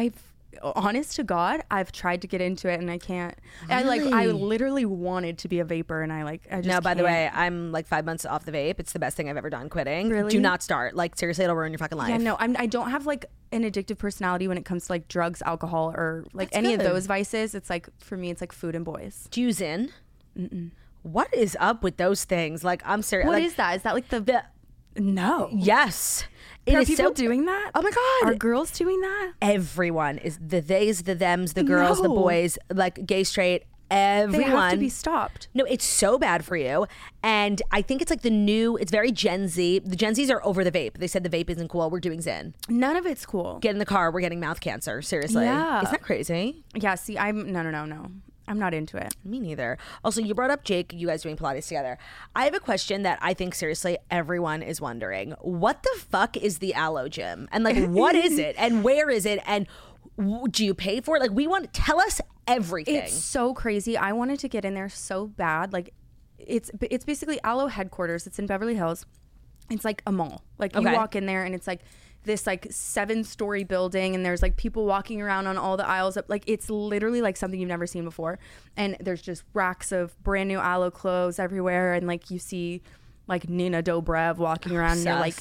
A: Honest to God, I've tried to get into it and I can't. Really? I literally wanted to be a vapor and I just
B: No, by
A: can't.
B: the way, I'm like 5 months off the vape. It's the best thing I've ever done quitting.
A: Really?
B: Do not start. Like seriously, it'll ruin your fucking life.
A: Yeah, no, I don't have like an addictive personality when it comes to like drugs, alcohol, or like any of those vices. It's like, for me, it's like food and boys.
B: Do you Zyn? Mm-mm. What is up with those things? Like, I'm serious.
A: What
B: like,
A: is that? Is that like the no?
B: Yes.
A: Are people doing that?
B: Oh my god!
A: Are girls doing that?
B: Everyone is the theys, the thems, the girls, the boys, like gay, straight. Everyone.
A: They have to be stopped.
B: No, it's so bad for you. And I think it's like it's very Gen Z. The Gen Zs are over the vape. They said the vape isn't cool. We're doing Zyn.
A: None of it's cool.
B: Get in the car. We're getting mouth cancer. Seriously.
A: Yeah.
B: Isn't that crazy?
A: Yeah. See, no. I'm not into it.
B: Me neither. Also, you brought up Jake, you guys doing Pilates together. I have a question that I think seriously everyone is wondering. What the fuck is the Aloe Gym? And like, what is it? And where is it? And do you pay for it? Like, tell us everything.
A: It's so crazy. I wanted to get in there so bad. Like, it's basically Aloe headquarters. It's in Beverly Hills. It's like a mall. Like, you walk in there and it's like this like 7-story building, and there's like people walking around on all the aisles up. Like, it's literally like something you've never seen before. And there's just racks of brand new Aloe clothes everywhere, and like you see like Nina Dobrev walking around, and you're like,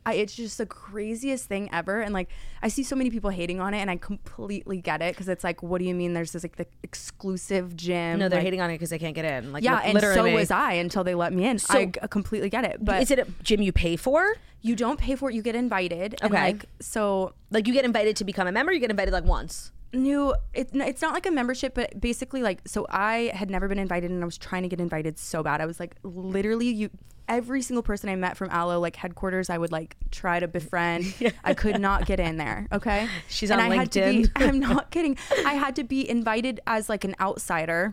A: It's just the craziest thing ever. And like, I see so many people hating on it, and I completely get it, because it's like, what do you mean there's this like the exclusive gym?
B: No, they're
A: like,
B: hating on it because they can't get in. Like,
A: yeah, and
B: literally
A: so was I until they let me in.
B: So,
A: I completely get it. But
B: is it a gym you pay for?
A: You don't pay for it. You get invited. And
B: Okay.
A: like, so
B: Like, you get invited to become a member, you get invited like once.
A: it's not like a membership, but basically like, so I had never been invited, and I was trying to get invited so bad. I was like, literally, every single person I met from Aloe, like headquarters, I would like try to befriend. I could not get in there. Okay.
B: She's on LinkedIn.
A: I'm not kidding. I had to be invited as like an outsider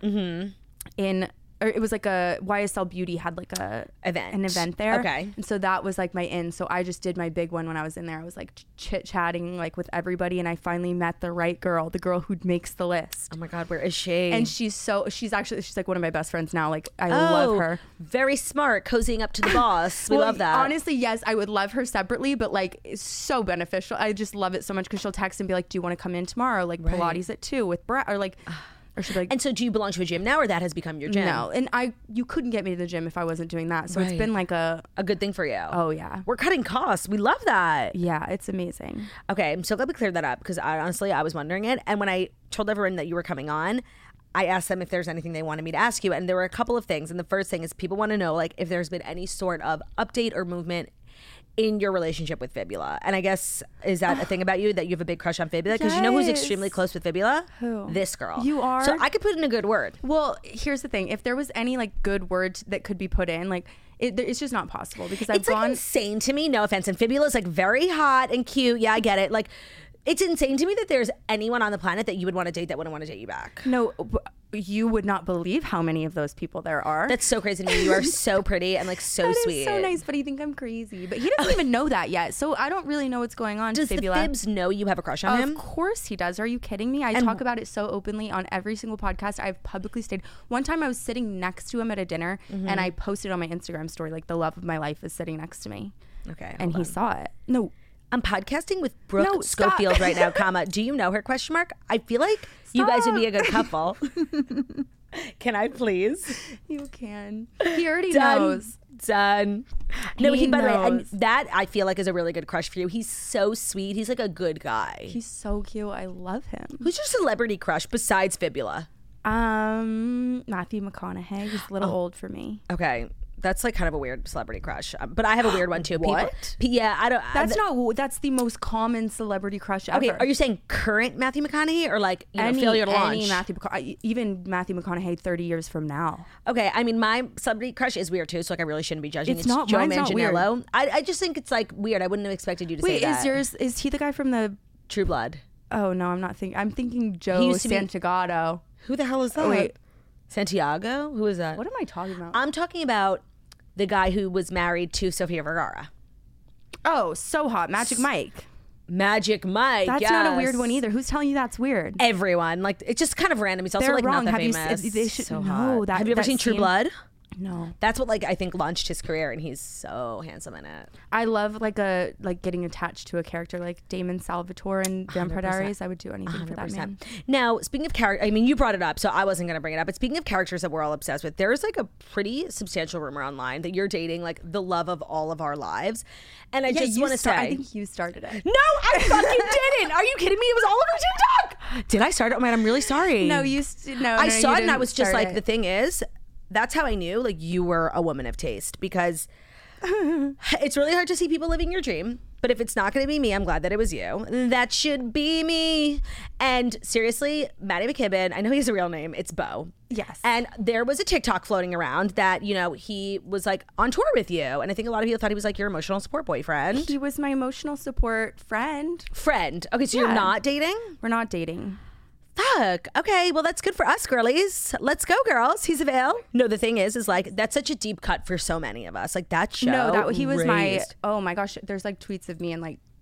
A: or it was like a YSL Beauty had like an event there.
B: Okay.
A: And so that was like my in. So I just did my big one when I was in there. I was like chit chatting like with everybody, and I finally met the right girl, the girl who makes the list.
B: Oh my God, where is she?
A: And she's like one of my best friends now. Like, I love her.
B: Very smart, cozying up to the boss. We love that.
A: Honestly, yes, I would love her separately, but like, it's so beneficial. I just love it so much, because she'll text and be like, do you want to come in tomorrow? Like, Pilates at 2 with Brett, or like, or she'll be like,
B: and so do you belong to a gym now, or that has become your gym?
A: no. And you couldn't get me to the gym if I wasn't doing that. So it's been like a
B: good thing for you.
A: Oh yeah.
B: We're cutting costs. We love that.
A: Yeah, it's amazing.
B: Okay, I'm so glad we cleared that up, because I was wondering it. And when I told everyone that you were coming on, I asked them if there's anything they wanted me to ask you. And there were a couple of things. And the first thing is, people want to know like if there's been any sort of update or movement in your relationship with Fibula. And I guess, is that a thing about you, that you have a big crush on Fibula? Because you know who's extremely close with Fibula?
A: Who?
B: This girl.
A: You are?
B: So I could put in a good word.
A: Well, here's the thing. If there was any like good word that could be put in, like it's just not possible, because
B: It's like insane to me. No offense. And Fibula is like very hot and cute. Yeah, I get it. Like, it's insane to me that there's anyone on the planet that you would want to date that wouldn't want to date you back.
A: No, you would not believe how many of those people there are.
B: That's so crazy to me. You are so pretty and like so
A: that
B: sweet.
A: Is so nice, but he think I'm crazy. But he doesn't even know that yet, so I don't really know what's going on.
B: Does
A: Fibula.
B: the Fibs know you have a crush on him?
A: Of course he does. Are you kidding me? I talk about it so openly on every single podcast I've publicly stated. One time I was sitting next to him at a dinner, and I posted on my Instagram story, like, the love of my life is sitting next to me.
B: Okay.
A: And he saw it. No.
B: I'm podcasting with Brooke Schofield right now, comma. Do you know her, question mark? I feel like you guys would be a good couple. Can I please?
A: You can. He already knows.
B: Done. No,
A: He
B: by the way, and
A: knows.
B: that I feel like is a really good crush for you. He's so sweet. He's like a good guy.
A: He's so cute. I love him.
B: Who's your celebrity crush besides Fibula?
A: Matthew McConaughey. He's a little old for me.
B: Okay. That's like kind of a weird celebrity crush, but I have a weird one too.
A: What?
B: Yeah, I don't.
A: That's the most common celebrity crush ever.
B: Okay, are you saying current Matthew McConaughey, or like failure to launch?
A: Even Matthew McConaughey 30 years from now.
B: Okay, I mean, my celebrity crush is weird too, so like I really shouldn't be judging.
A: It's not.
B: Joe
A: Mine's not weird.
B: Manganiello. I just think it's like weird. I wouldn't have expected you to say that.
A: Wait, is he the guy from the
B: True Blood?
A: Oh no, I'm not thinking. I'm thinking Joe Santagato.
B: Who the hell is that?
A: Oh, wait,
B: Santiago? Who is that?
A: what am I talking about?
B: I'm talking about the guy who was married to Sofia Vergara.
A: Oh, so hot, Magic Mike.
B: Magic Mike.
A: That's not a weird one either. Who's telling you that's weird?
B: Everyone, like, it's just kind of random. He's also
A: They're
B: like
A: wrong.
B: not that
A: Have
B: famous.
A: they should
B: so
A: know
B: hot.
A: that.
B: Have you ever seen True Blood?
A: No.
B: That's what, like, I think launched his career, and he's so handsome in it.
A: I love like getting attached to a character like Damon Salvatore in Vampire
B: 100%.
A: Diaries. I would do anything for that man.
B: Now, speaking of character, I mean, you brought it up, so I wasn't going to bring it up. But speaking of characters that we're all obsessed with, there's like a pretty substantial rumor online that you're dating like the love of all of our lives. And I just want to say,
A: I think you started it.
B: No, I fucking didn't. Are you kidding me? It was all over TikTok. Did I start it? Oh man, I'm really sorry.
A: No,
B: I saw it, and I was just like,
A: it.
B: the thing is, that's how I knew like you were a woman of taste, because it's really hard to see people living your dream. But if it's not going to be me, I'm glad that it was you. That should be me. And seriously, Maddie McKibben, I know he has a real name. It's Bo.
A: Yes.
B: And there was a TikTok floating around that, he was like on tour with you. And I think a lot of people thought he was like your emotional support boyfriend.
A: He was my emotional support friend.
B: Okay, so you're not dating?
A: We're not dating.
B: Fuck. Okay, well, that's good for us, girlies. Let's go, girls. He's a veil. No, the thing is like, that's such a deep cut for so many of us. Like, that show.
A: No, he was
B: raised.
A: oh my gosh, there's like tweets of me and like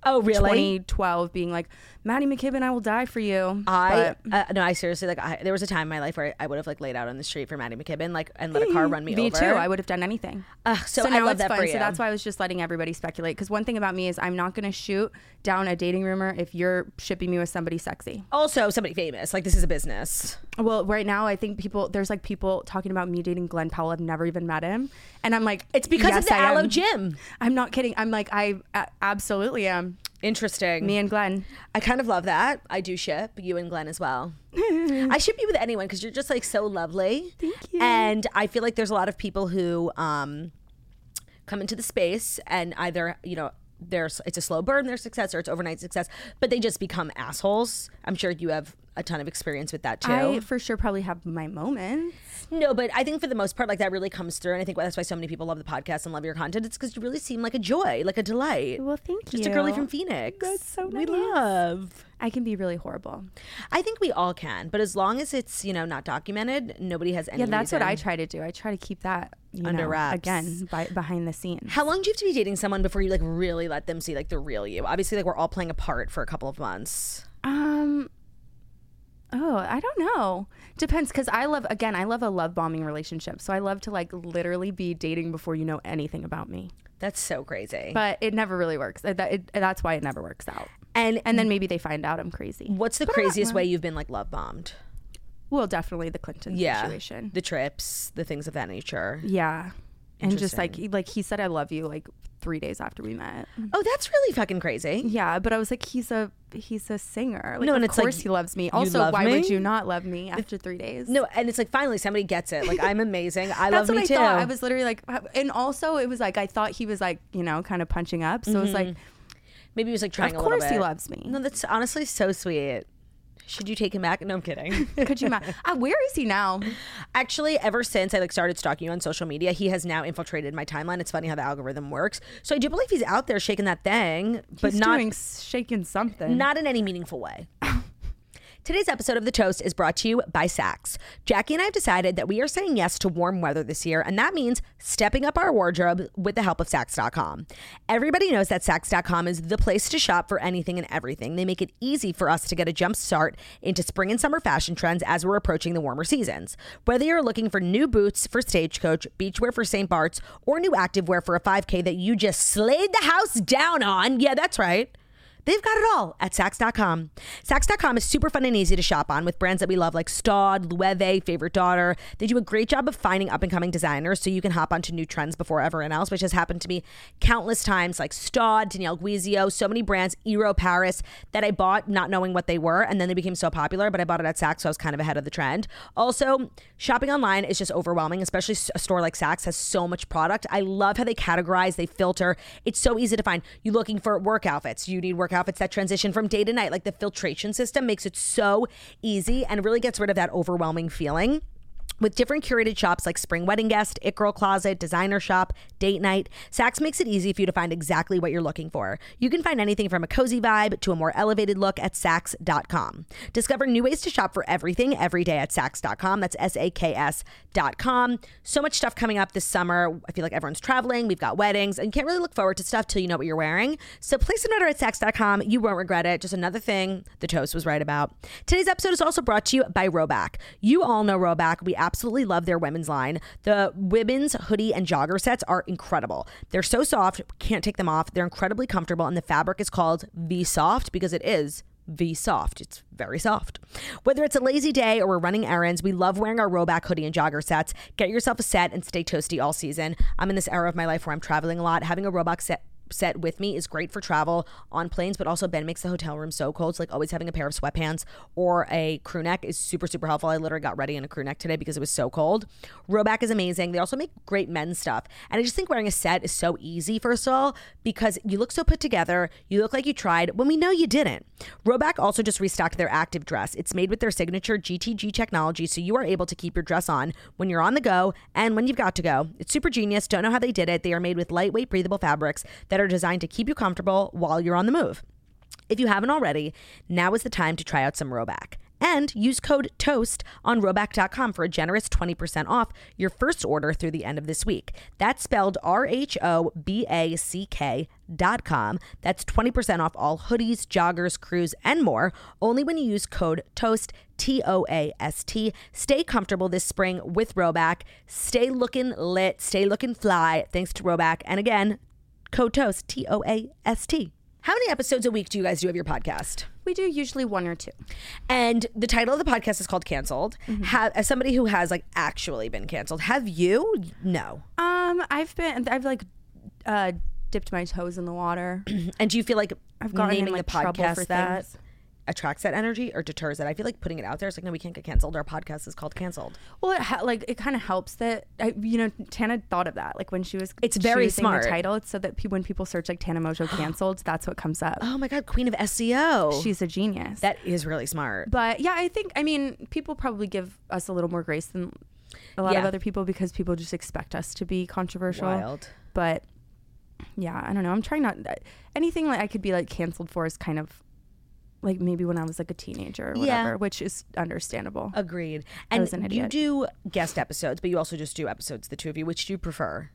B: Oh, really?
A: 2012 being like, Maddie McKibben, I will die for you.
B: No, I seriously, like, there was a time in my life where I would have like laid out on the street for Maddie McKibben, like, and let a car run me over.
A: Me too. I would have done anything.
B: So
A: now
B: I love
A: it's
B: that
A: fun.
B: for you.
A: So that's why I was just letting everybody speculate. Because one thing about me is I'm not going to shoot down a dating rumor if you're shipping me with somebody sexy.
B: Also, somebody famous. Like, this is a business.
A: Well, right now, I think there's like people talking about me dating Glenn Powell. I've never even met him. And I'm like,
B: it's because of the Aloe Gym.
A: I'm not kidding. I'm like, I absolutely am.
B: Interesting.
A: Me and Glenn.
B: I kind of love that. I do ship you and Glenn as well. I ship you with anyone because you're just like so lovely.
A: Thank you.
B: And I feel like there's a lot of people who come into the space and either, you know, it's a slow burn, their success, or it's overnight success, but they just become assholes. I'm sure you have a ton of experience with that too.
A: I for sure probably have my moments.
B: No, but I think for the most part, like that really comes through. And I think that's why so many people love the podcast and love your content. It's because you really seem like a joy, like a delight.
A: Well, thank you.
B: Just a girlie from Phoenix.
A: That's so nice.
B: We love.
A: I can be really horrible.
B: I think we all can. But as long as it's, you know, not documented, nobody has any
A: that's
B: reason.
A: what I try to do. I try to keep that
B: under wraps.
A: Again, behind the scenes.
B: How long do you have to be dating someone before you like really let them see like the real you? Obviously, like we're all playing a part for a couple of months.
A: Oh, I don't know. Depends, because I love a love bombing relationship. So I love to like literally be dating before you know anything about me.
B: That's so crazy.
A: But it never really works. That's why it never works out.
B: And
A: then maybe they find out I'm crazy.
B: What's the craziest way you've been like love bombed?
A: Well, definitely the Clinton situation.
B: The trips, the things of that nature.
A: Yeah. And just like he said I love you like 3 days after we met.
B: Oh, that's really fucking crazy.
A: Yeah, but I was like, he's a singer. Like,
B: no, and
A: of
B: it's
A: course
B: like,
A: he loves me. Also, why would you not love me after 3 days?
B: No, and it's like finally somebody gets it. Like I'm amazing. I love me too.
A: That's what I thought. I was literally like, and also it was like I thought he was like, you know, kind of punching up. So it was like,
B: maybe he was like trying a little bit.
A: Of course he loves me.
B: No, that's honestly so sweet. Should you take him back? No, I'm kidding.
A: Could you where is he now?
B: Actually, ever since I like started stalking you on social media, he has now infiltrated my timeline. It's funny how the algorithm works. So I do believe he's out there shaking that thing, but
A: shaking something.
B: Not in any meaningful way. Today's episode of The Toast is brought to you by Saks. Jackie and I have decided that we are saying yes to warm weather this year, and that means stepping up our wardrobe with the help of Saks.com. Everybody knows that Saks.com is the place to shop for anything and everything. They make it easy for us to get a jump start into spring and summer fashion trends as we're approaching the warmer seasons. Whether you're looking for new boots for Stagecoach, beachwear for St. Bart's, or new activewear for a 5K that you just slayed the house down on, yeah, that's right. They've got it all at Saks.com. Saks.com is super fun and easy to shop on with brands that we love like Staud, Loewe, Favorite Daughter. They do a great job of finding up-and-coming designers so you can hop onto new trends before everyone else, which has happened to me countless times, like Staud, Danielle Guizio, so many brands, Eero Paris, that I bought not knowing what they were, and then they became so popular, but I bought it at Saks, so I was kind of ahead of the trend. Also, shopping online is just overwhelming, especially a store like Saks has so much product. I love how they categorize, they filter. It's so easy to find. You looking for work outfits, you need work outfits that transition from day to night. Like the filtration system makes it so easy and really gets rid of that overwhelming feeling. With different curated shops like Spring Wedding Guest, It Girl Closet, Designer Shop, Date Night, Saks makes it easy for you to find exactly what you're looking for. You can find anything from a cozy vibe to a more elevated look at Saks.com. Discover new ways to shop for everything every day at Saks.com. That's SAKS.com. So much stuff coming up this summer. I feel like everyone's traveling. We've got weddings and you can't really look forward to stuff till you know what you're wearing. So place an order at Saks.com. You won't regret it. Just another thing the Toast was right about. Today's episode is also brought to you by Rhoback. You all know Rhoback. We absolutely love their women's line. The women's hoodie and jogger sets are incredible. They're so soft, can't take them off. They're incredibly comfortable, and the fabric is called V-Soft because it is V-Soft. It's very soft. Whether it's a lazy day or we're running errands, we love wearing our Rhoback hoodie and jogger sets. Get yourself a set and stay toasty all season. I'm in this era of my life where I'm traveling a lot. Having a Rhoback set with me is great for travel on planes, but also Ben makes the hotel room so cold. So like always having a pair of sweatpants or a crew neck is super, super helpful. I literally got ready in a crew neck today because it was so cold. Rhoback is amazing. They also make great men's stuff. And I just think wearing a set is so easy, first of all, because you look so put together. You look like you tried when we know you didn't. Rhoback also just restocked their active dress. It's made with their signature GTG technology, so you are able to keep your dress on when you're on the go and when you've got to go. It's super genius. Don't know how they did it. They are made with lightweight, breathable fabrics that are designed to keep you comfortable while you're on the move. If you haven't already, now is the time to try out some Rhoback. And use code TOAST on Rhoback.com for a generous 20% off your first order through the end of this week. That's spelled RHOBACK.com. That's 20% off all hoodies, joggers, crews, and more, only when you use code TOAST, TOAST. Stay comfortable this spring with Rhoback. Stay looking lit, stay looking fly, thanks to Rhoback. And again, code TOAST, TOAST. How many episodes a week do you guys do of your podcast?
A: We do usually 1 or 2.
B: And the title of the podcast is called Canceled. As somebody who has like actually been canceled, have you? No.
A: I've like dipped my toes in the water.
B: And do you feel like
A: I've gotten
B: naming
A: in, like,
B: the
A: trouble
B: podcast
A: for
B: that
A: things.
B: attracts that energy or deters it? I feel like putting it out there, it's like, no, we can't get canceled. Our podcast is called Canceled.
A: Well, it kind of helps that Tana thought of that. Like when she was,
B: It's very
A: choosing
B: smart.
A: the title. It's so that when people search like Tana Mojo canceled, that's what comes up.
B: Oh my God, Queen of SEO.
A: She's a genius.
B: That is really smart.
A: But yeah, I mean, people probably give us a little more grace than a lot of other people because people just expect us to be controversial.
B: Wild.
A: But yeah, I don't know. I'm trying not anything like I could be like canceled for is kind of like maybe when I was like a teenager or whatever, which is understandable.
B: Agreed.
A: I
B: And
A: was an
B: you
A: idiot.
B: do guest episodes, but you also just do episodes, the two of you. Which do you prefer?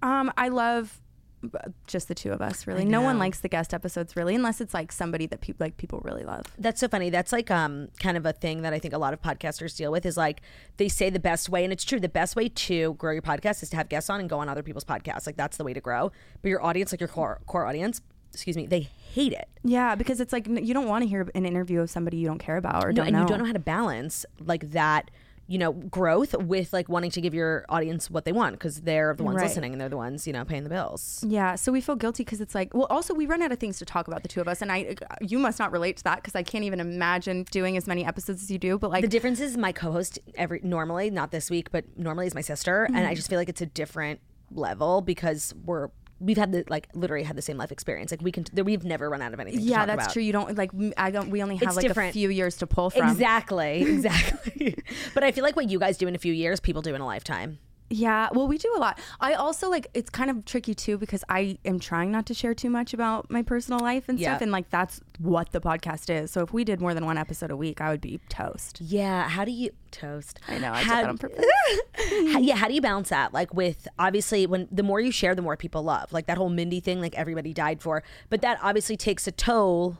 A: I love just the two of us, really. No one likes the guest episodes, really, unless it's like somebody that people really love.
B: That's so funny. That's like kind of a thing that I think a lot of podcasters deal with is like they say the best way, and it's true, the best way to grow your podcast is to have guests on and go on other people's podcasts. Like that's the way to grow. But your audience, like your core audience, they hate it.
A: Yeah, because it's like you don't want to hear an interview of somebody you don't care about or don't know.
B: You don't know how to balance like that, growth with like wanting to give your audience what they want because they're the ones listening and they're the ones, paying the bills.
A: Yeah, so we feel guilty because it's like, well, also we run out of things to talk about, the two of us, and you must not relate to that because I can't even imagine doing as many episodes as you do. But like
B: the difference is my co-host normally, not this week, but normally is my sister, and I just feel like it's a different level because we've had literally had the same life experience. Like we've never run out of anything.
A: Yeah,
B: to talk
A: that's
B: about.
A: true. You don't like we only have
B: It's
A: like
B: different.
A: a few years to pull from.
B: Exactly. But I feel like what you guys do in a few years, people do in a lifetime.
A: Yeah, well, we do a lot. I also like it's kind of tricky too because I am trying not to share too much about my personal life and stuff, and like that's what the podcast is. So if we did more than 1 episode a week, I would be toast.
B: Yeah. How do you toast?
A: I know. I did that on purpose.
B: How do you balance that? Like with obviously when the more you share, the more people love. Like that whole Mindy thing, like everybody died for, but that obviously takes a toll.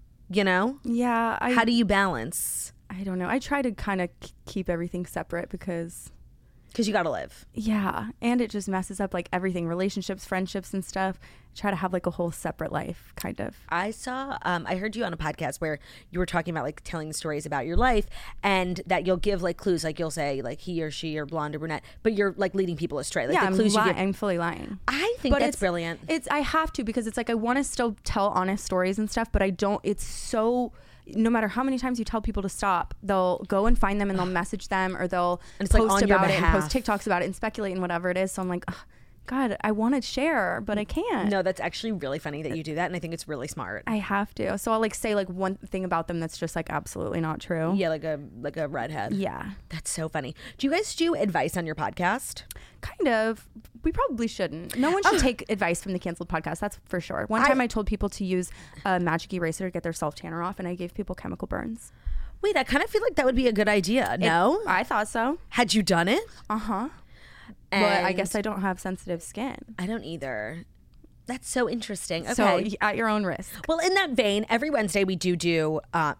A: Yeah.
B: How do you balance?
A: I don't know. I try to kind of keep everything separate because
B: you got to live.
A: Yeah, and it just messes up like everything, relationships, friendships and stuff. Try to have like a whole separate life, kind of.
B: I heard you on a podcast where you were talking about like telling stories about your life and that you'll give like clues, like you'll say like he or she or blonde or brunette, but you're like leading people astray. Like
A: yeah,
B: the clues
A: I'm fully lying.
B: I think that's brilliant.
A: I have to because it's like I want to still tell honest stories and stuff, but I don't. It's so. No matter how many times you tell people to stop, they'll go and find them and they'll message them or they'll post
B: like
A: about it and post TikToks about it and speculate and whatever it is. So I'm like, God, I want to share, but I can't.
B: No, that's actually really funny that you do that, and I think it's really smart.
A: I have to. So I'll like say like one thing about them that's just like absolutely not true.
B: Yeah, like a redhead.
A: Yeah.
B: That's so funny. Do you guys do advice on your podcast?
A: Kind of. We probably shouldn't. No one should take advice from the Canceled podcast. That's for sure. One time I told people to use a magic eraser to get their self-tanner off, and I gave people chemical burns.
B: Wait, I kind of feel like that would be a good idea. No?
A: I thought so.
B: Had you done it?
A: Uh-huh. But I guess I don't have sensitive skin.
B: I don't either. That's so interesting. Okay.
A: So at your own risk.
B: Well, in that vein, every Wednesday we do.
A: I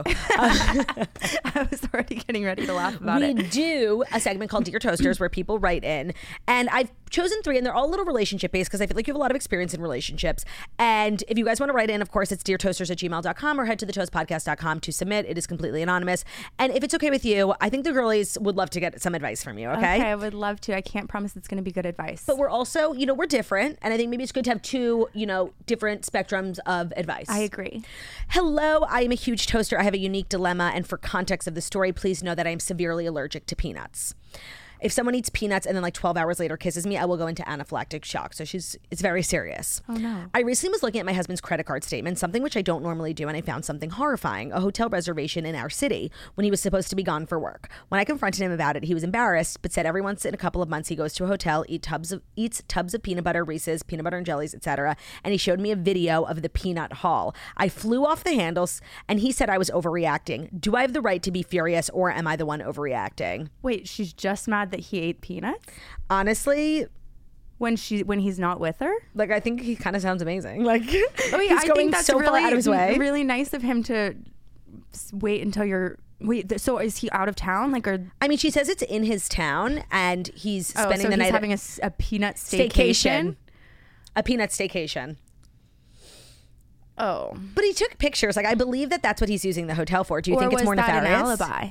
A: was already getting ready to laugh about it.
B: We do a segment called Dear Toasters where people write in, and I've chosen 3, and they're all a little relationship based because I feel like you have a lot of experience in relationships. And if you guys want to write in, of course, it's deartoasters@gmail.com or head to thetoastpodcast.com to submit. It is completely anonymous. And if it's okay with you, I think the girlies would love to get some advice from you. Okay,
A: I would love to. I can't promise it's going to be good advice.
B: But we're also, we're different, and I think maybe it's good to have 2, different spectrums of advice.
A: I agree.
B: Hello, I am a huge toaster. I have a unique dilemma, and for context of the story, please know that I am severely allergic to peanuts. if someone eats peanuts and then like 12 hours later kisses me, I will go into anaphylactic shock. So it's very serious.
A: Oh no.
B: I recently was looking at my husband's credit card statement, something which I don't normally do, and I found something horrifying: a hotel reservation in our city when he was supposed to be gone for work. When I confronted him about it, he was embarrassed, but said every once in a couple of months he goes to a hotel, eats tubs of peanut butter, Reese's, peanut butter and jellies, etc. And he showed me a video of the peanut haul. I flew off the handles, and he said I was overreacting. Do I have the right to be furious, or am I the one overreacting?
A: Wait, she's just mad that he ate peanuts?
B: Honestly,
A: when he's not with her?
B: like, I think he kind of sounds amazing. Like,
A: oh yeah,
B: he's
A: I
B: going
A: think that's
B: so
A: really,
B: far out of his way.
A: Really nice of him to wait until you're. Wait, so is he out of town? Like, or
B: I mean, she says it's in his town, and he's spending the night.
A: He's having a peanut staycation.
B: A peanut staycation.
A: Oh,
B: but he took pictures. Like, I believe that that's what he's using the hotel for. Do you think it's more nefarious?
A: An alibi?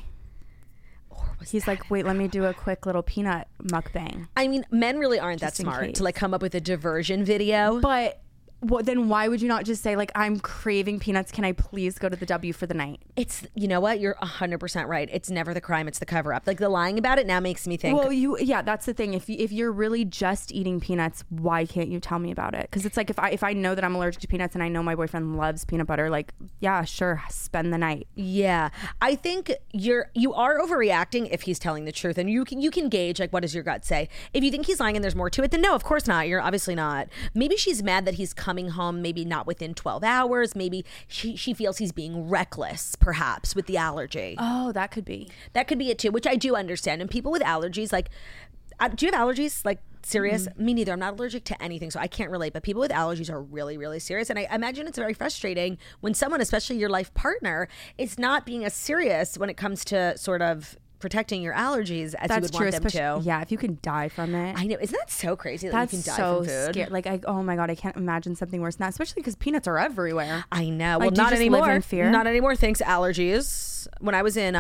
A: He's like, wait, let me do a quick little peanut mukbang.
B: I mean, men really aren't that smart to like come up with a diversion video.
A: But then why would you not just say, like, I'm craving peanuts, can I please go to the W for the night?
B: It's, you know what, you're 100% right. It's never the crime, it's the cover up. Like, the lying about it now makes me think,
A: well, yeah, that's the thing. If you're really just eating peanuts, why can't you tell me about it? Because it's like, if I know that I'm allergic to peanuts and I know my boyfriend loves peanut butter, like, yeah, sure, spend the night.
B: Yeah, I think you are overreacting if he's telling the truth, and you can gauge, like, what does your gut say? If you think he's lying and there's more to it, then no, of course not. You're obviously not. Maybe she's mad that he's coming home, maybe not within 12 hours. Maybe she feels he's being reckless, perhaps, with the allergy.
A: Oh, that could be
B: it too, which I do understand. And people with allergies, like, do you have allergies? Like, serious? Me neither. I'm not allergic to anything, so I can't relate. But people with allergies are really, really serious. And I imagine it's very frustrating when someone, especially your life partner, is not being as serious when it comes to sort of protecting your allergies as you would want them to.
A: Yeah, if you can die from it.
B: I know. Isn't that so crazy that you can die from food?
A: Scary. Like, oh my God, I can't imagine something worse than that, especially because peanuts are everywhere.
B: I know.
A: Like,
B: well, not anymore.
A: Live in fear?
B: Not anymore. Thanks, allergies. When I was in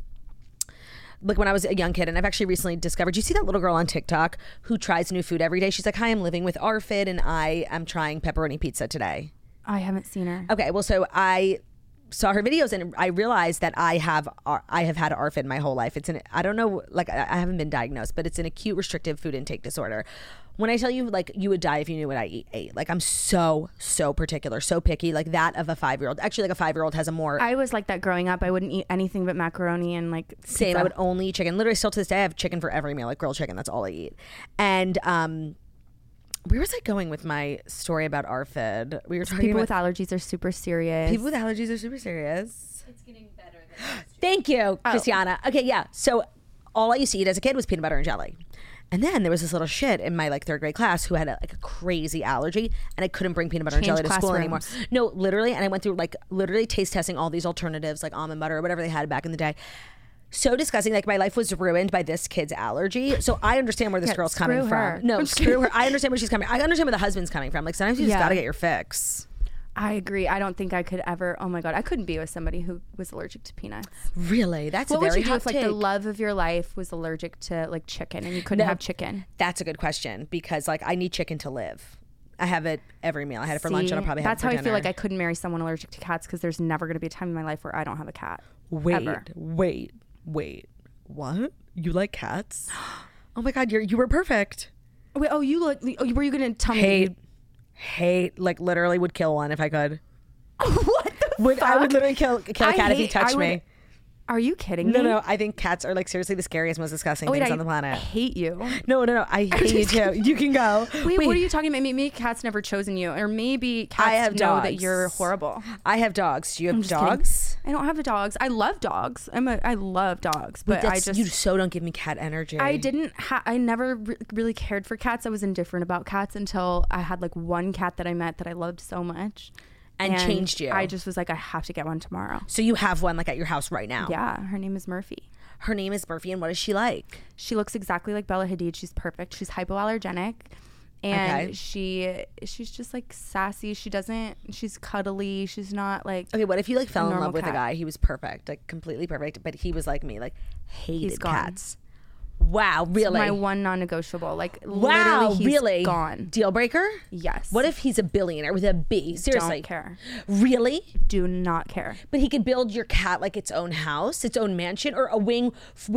B: like when I was a young kid, and I've actually recently discovered, you see that little girl on TikTok who tries new food every day? She's like, hi, I'm living with ARFID and I am trying pepperoni pizza today.
A: I haven't seen her.
B: Okay, well, so I saw her videos and I realized that I have had ARFID my whole life. I don't know, like, I haven't been diagnosed, but it's an acute restrictive food intake disorder. When I tell you, like, you would die if you knew what I ate. Like, I'm so particular, so picky, like that of a 5-year-old. Actually, like, a 5-year-old has a more...
A: I was like that growing up. I wouldn't eat anything but macaroni and, like, pizza.
B: Same. I would only eat chicken. Literally, still to this day, I have chicken for every meal, like grilled chicken. That's all I eat. And where was I going with my story about ARFID? We were talking
A: people with allergies are super serious.
B: People with allergies are super serious.
C: It's getting better than last year.
B: Thank you, Christiana. Okay, yeah. So all I used to eat as a kid was peanut butter and jelly. And then there was this little shit in my, like, 3rd grade class who had a crazy allergy, and I couldn't bring peanut butter and jelly to school anymore. No, literally. And I went through, like, literally taste testing all these alternatives, like almond butter or whatever they had back in the day. So disgusting. Like, my life was ruined by this kid's allergy. So I understand where this girl's coming from. No, screw her. I understand where she's coming. I understand where the husband's coming from. Like, sometimes you just got to get your fix.
A: I agree. I don't think I could ever. Oh my God, I couldn't be with somebody who was allergic to peanuts.
B: Really? That's
A: what
B: a very
A: would you do if,
B: hot
A: like,
B: take.
A: the love of your life was allergic to, like, chicken and you couldn't have chicken?
B: That's a good question, because, like, I need chicken to live. I have it every meal. I had it for lunch and I'll probably have it for dinner.
A: That's how I feel like I couldn't marry someone allergic to cats, because there's never going to be a time in my life where I don't have a cat.
B: Wait. What? You like cats? Oh my God, you were perfect.
A: Wait, were you going to tell me?
B: Hate, like, literally would kill one if I could.
A: What the fuck?
B: I would literally kill a cat if he touched me.
A: Are you kidding me?
B: No. I think cats are, like, seriously the scariest, most disgusting things on the planet.
A: I hate you.
B: No. I hate you too. You can go.
A: Wait, what are you talking about? Maybe cats never chosen you, or maybe cats know that you're horrible.
B: I have dogs. Do you have dogs?
A: Kidding. I don't have dogs. I love dogs. I love dogs, but
B: you so don't give me cat energy.
A: I never really cared for cats. I was indifferent about cats until I had, like, one cat that I met that I loved so much.
B: And changed you.
A: I just was like, I have to get one tomorrow.
B: So you have one, like, at your house right now?
A: Yeah, her name is Murphy.
B: Her name is Murphy, and what is she like?
A: She looks exactly like Bella Hadid. She's perfect. She's hypoallergenic. And she's just, like, sassy. She's cuddly. She's not, like...
B: Okay, what if you, like, fell in love with
A: cat.
B: a guy? He was perfect, like, completely perfect, but he was like me, like, hated cats. wow, really?
A: My one non-negotiable. Like,
B: wow,
A: literally, he's
B: really?
A: gone.
B: Deal breaker?
A: Yes.
B: What if he's a billionaire with a B? Seriously.
A: Don't care.
B: Really?
A: Do not care.
B: But he could build your cat like its own house, its own mansion, or a wing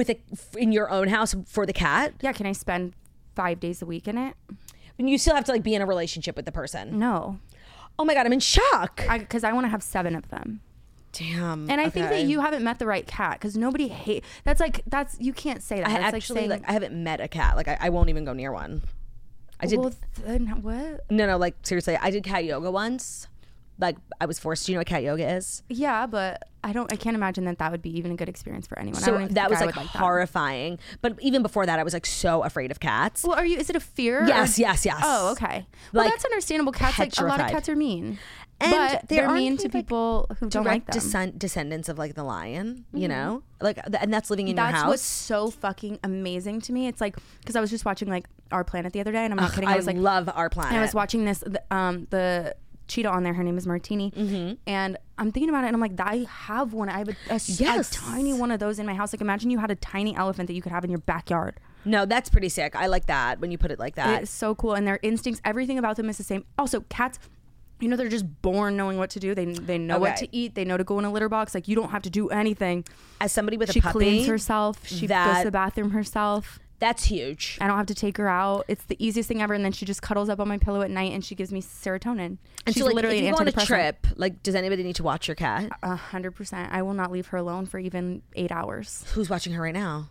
B: in your own house for the cat.
A: Yeah, can I spend 5 days a week in it?
B: And you still have to like be in a relationship with the person.
A: No.
B: Oh my God, I'm in shock.
A: Because I want to have 7 of them.
B: Damn.
A: And I think that you haven't met the right cat, because nobody that's you can't say that.
B: I
A: that's
B: actually
A: like saying,
B: I haven't met a cat. Like I won't even go near one. I did.
A: Well, then what?
B: No, like seriously, I did cat yoga once. Like I was forced. Do you know what cat yoga is?
A: Yeah, but I can't imagine that would be even a good experience for anyone.
B: So
A: I don't even
B: that
A: think
B: was
A: I
B: like
A: would
B: horrifying. But even before that, I was like so afraid of cats.
A: Well, is it a fear?
B: Yes.
A: Oh, okay. Well,
B: Like,
A: that's understandable. Cats, like a lot of cats are mean.
B: And
A: but they're
B: aren't
A: mean
B: they,
A: to people who don't like them.
B: Descendants of like the lion, you know, like, and that's living in your house.
A: That's what's so fucking amazing to me. It's like, because I was just watching like Our Planet the other day, and I'm not kidding. I was like,
B: love Our Planet.
A: I was watching this, the cheetah on there. Her name is Martini, and I'm thinking about it, and I'm like, I have one. I have a tiny one of those in my house. Like, imagine you had a tiny elephant that you could have in your backyard.
B: No, that's pretty sick. I like that when you put it like that.
A: It's so cool, and their instincts, everything about them is the same. Also, cats, you know, they're just born knowing what to do. They know what to eat. They know to go in a litter box. Like, you don't have to do anything.
B: As somebody with a
A: puppy, she
B: puppy,
A: cleans herself. She goes to the bathroom herself.
B: That's huge.
A: I don't have to take her out. It's the easiest thing ever. And then she just cuddles up on my pillow at night, and she gives me serotonin.
B: And
A: she's
B: so, like,
A: literally
B: if you
A: an
B: go on a
A: antidepressant.
B: trip, like, does anybody need to watch your cat?
A: 100%. I will not leave her alone for even 8 hours.
B: Who's watching her right now?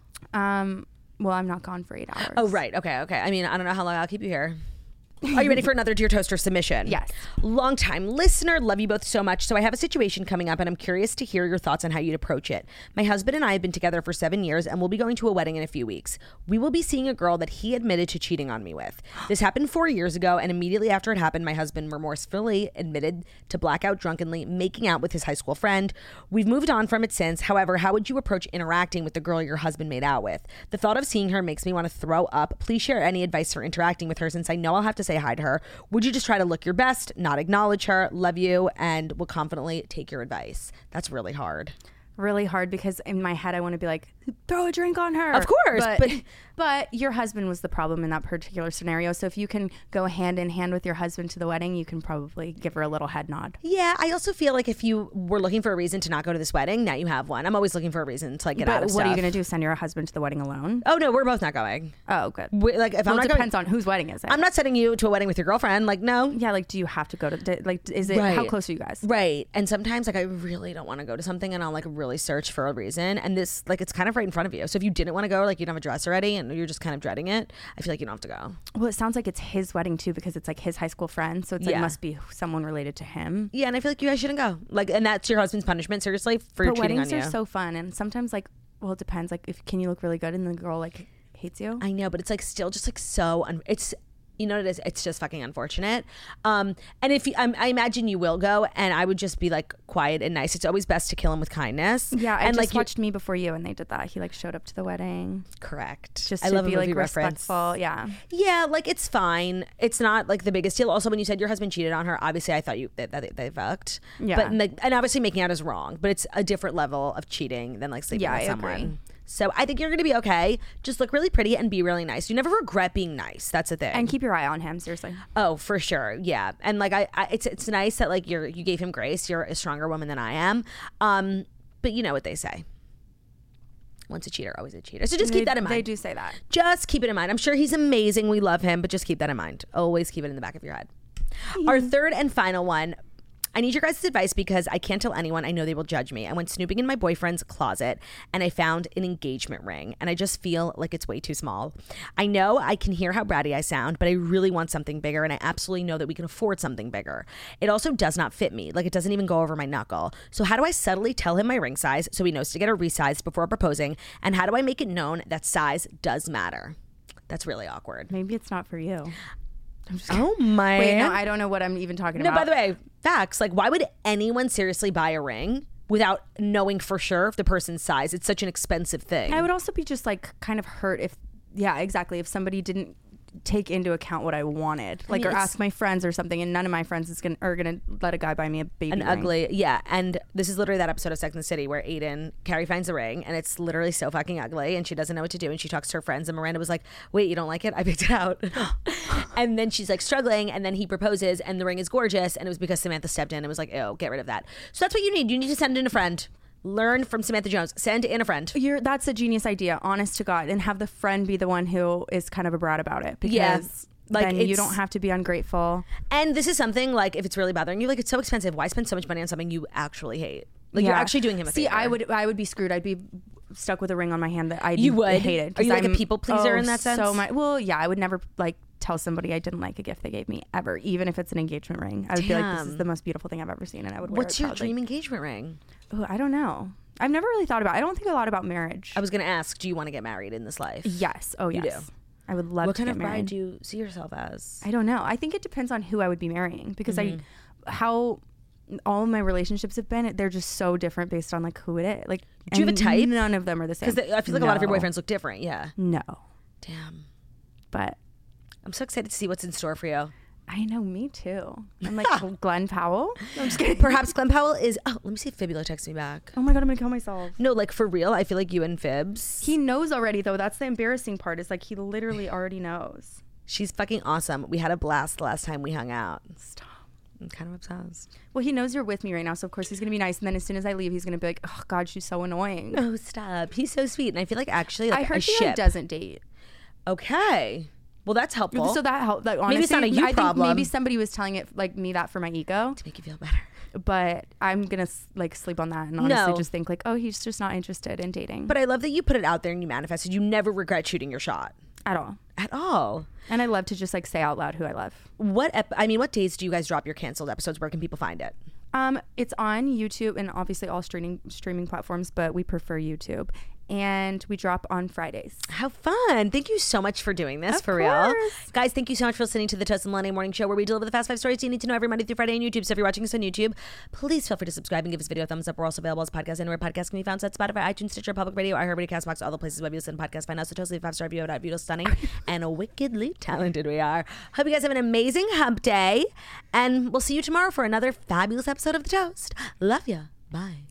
A: Well, I'm not gone for 8 hours.
B: Oh, right. Okay. I mean, I don't know how long I'll keep you here. Are you ready for another Dear Toaster submission?
A: Yes.
B: Long-time listener, love you both so much. So I have a situation coming up, and I'm curious to hear your thoughts on how you'd approach it. My husband and I have been together for 7 years, and we'll be going to a wedding in a few weeks. We will be seeing a girl that he admitted to cheating on me with. This happened 4 years ago, and immediately after it happened, my husband remorsefully admitted to blackout drunkenly making out with his high school friend. We've moved on from it since. However, how would you approach interacting with the girl your husband made out with? The thought of seeing her makes me want to throw up. Please share any advice for interacting with her, since I know I'll have to say hi to her. Would you just try to look your best, not acknowledge her, love you, and will confidently take your advice? That's really hard.
A: Really hard, because in my head I want to be like, throw a drink on her.
B: Of course.
A: But your husband was the problem in that particular scenario. So if you can go hand in hand with your husband to the wedding, you can probably give her a little head nod.
B: Yeah, I also feel like if you were looking for a reason to not go to this wedding, now you have one. I'm always looking for a reason to like get out of stuff.
A: What are you going to do? Send your husband to the wedding alone?
B: Oh no, we're both not going.
A: Oh, good.
B: If I'm not
A: it depends on whose wedding is it.
B: I'm not sending you to a wedding with your girlfriend. Like, no.
A: Yeah, like, do you have to go to, like, is it,
B: Right.
A: How close are you guys?
B: Right. And sometimes like I really don't want to go to something, and I'll like really search for a reason, and this, like, it's kind of right in front of you. So if you didn't want to go, like you don't have a dress already and you're just kind of dreading it, I feel like you don't have to go.
A: Well, it sounds like it's his wedding too, because it's like his high school friend, so it's like must be someone related to him.
B: Yeah, and I feel like you guys shouldn't go. Like, and that's your husband's punishment, seriously, for cheating on you.
A: Weddings are so fun, and sometimes, like, well, it depends. Like, can you look really good and the girl like hates you?
B: I know, but it's like still just like so. It's, you know what it is? It's just fucking unfortunate. And if you, I imagine you will go, and I would just be like quiet and nice. It's always best to kill him with kindness.
A: Yeah,
B: and
A: I just watched Me Before You, and they did that. He like showed up to the wedding.
B: Correct.
A: Just
B: I
A: to
B: love
A: be
B: a movie
A: like
B: reference.
A: respectful. Yeah.
B: Yeah, like it's fine. It's not like the biggest deal. Also, when you said your husband cheated on her, obviously I thought that they fucked. Yeah. But and obviously making out is wrong, but it's a different level of cheating than like sleeping with someone. Agree. So I think you're going to be okay. Just look really pretty and be really nice. You never regret being nice. That's the thing.
A: And keep your eye on him, seriously.
B: Oh, for sure. Yeah. And like it's nice that like you gave him grace. You're a stronger woman than I am. But you know what they say. Once a cheater, always a cheater. So just keep that in mind.
A: They do say that.
B: Just keep it in mind. I'm sure he's amazing. We love him, but just keep that in mind. Always keep it in the back of your head. Our third and final one. I need your guys' advice because I can't tell anyone. I know they will judge me. I went snooping in my boyfriend's closet and I found an engagement ring, and I just feel like it's way too small. I know I can hear how bratty I sound, but I really want something bigger, and I absolutely know that we can afford something bigger. It also does not fit me. Like, it doesn't even go over my knuckle. So how do I subtly tell him my ring size so he knows to get it resized before proposing? And how do I make it known that size does matter? That's really awkward.
A: Maybe it's not for you.
B: Oh my.
A: Wait, no, I don't know what I'm even talking about.
B: No, by the way, facts. Like, why would anyone seriously buy a ring without knowing for sure if the person's size? It's such an expensive thing.
A: I would also be just like kind of hurt if, yeah, exactly. If somebody didn't take into account what I wanted, like, or ask my friends or something, and none of my friends are gonna let a guy buy me a baby ring.
B: Ugly, yeah. And this is literally that episode of Sex and the City where Carrie finds a ring, and it's literally so fucking ugly, and she doesn't know what to do, and she talks to her friends, and Miranda was like, "Wait, you don't like it? I picked it out." And then she's like struggling, and then he proposes, and the ring is gorgeous, and it was because Samantha stepped in and was like, "Ew, get rid of that." So that's what you need. You need to send in a friend. Learn from Samantha Jones. Send in a friend.
A: That's a genius idea, honest to God, and have the friend be the one who is kind of a brat about it, because like, then you don't have to be ungrateful.
B: And this is something, like, if it's really bothering you, like, it's so expensive. Why spend so much money on something you actually hate? Like, you're actually doing him a favor.
A: I would be screwed. I'd be stuck with a ring on my hand that I hated.
B: Are you like a people pleaser in that sense?
A: I would never like tell somebody I didn't like a gift they gave me ever, even if it's an engagement ring. I would be like, this is the most beautiful thing I've ever seen, and I would wear it.
B: What's your dream engagement ring?
A: Oh, I don't know. I've never really thought about it. I don't think a lot about marriage.
B: I was going to ask, do you want to get married in this life?
A: Yes. Oh, yes.
B: You do?
A: I would love to get married.
B: What kind of bride do you see yourself as?
A: I don't know. I think it depends on who I would be marrying, because how all of my relationships have been, they're just so different based on like who it is. Like,
B: do you have a type?
A: None of them are the same.
B: Because I feel like a lot of your boyfriends look different. Yeah.
A: No.
B: Damn.
A: But
B: I'm so excited to see what's in store for you.
A: I know, me too. I'm like, Glenn Powell?
B: No, I'm just kidding. Perhaps Glenn Powell is... Oh, let me see if Fibula texts me back.
A: Oh my God, I'm going to kill myself.
B: No, like, for real, I feel like you and Fibs...
A: He knows already, though. That's the embarrassing part. Is like, he literally already knows.
B: She's fucking awesome. We had a blast the last time we hung out.
A: Stop.
B: I'm kind of obsessed.
A: Well, he knows you're with me right now, so of course he's going to be nice. And then as soon as I leave, he's going to be like, oh God, she's so annoying.
B: Oh, stop. He's so sweet. And I feel like actually, like,
A: I heard he like, doesn't date.
B: Okay. Well, that's helpful.
A: So that helped. Like, honestly,
B: maybe it's not a you problem.
A: Maybe somebody was telling it like me that for my ego
B: to make you feel better.
A: But I'm gonna like sleep on that and honestly just think like, oh, he's just not interested in dating.
B: But I love that you put it out there and you manifested. You never regret shooting your shot
A: at all.
B: At all.
A: And I love to just like say out loud who I love.
B: What days do you guys drop your canceled episodes? Where can people find it?
A: It's on YouTube and obviously all streaming platforms, but we prefer YouTube. And we drop on Fridays.
B: How fun. Thank you so much for doing this, for real. Guys, thank you so much for listening to the Toast and Melanie Morning Show, where we deliver the fast 5 stories you need to know every Monday through Friday on YouTube. So if you're watching us on YouTube, please feel free to subscribe and give this video a thumbs up. We're also available as podcasts anywhere podcasts can be found. So at Spotify, iTunes, Stitcher, Public Radio, iHeartRadio, CastBox, all the places where you listen to podcasts. Find us. So totally 5-star review about Vito Stunning and wickedly talented we are. Hope you guys have an amazing hump day. And we'll see you tomorrow for another fabulous episode of The Toast. Love ya. Bye.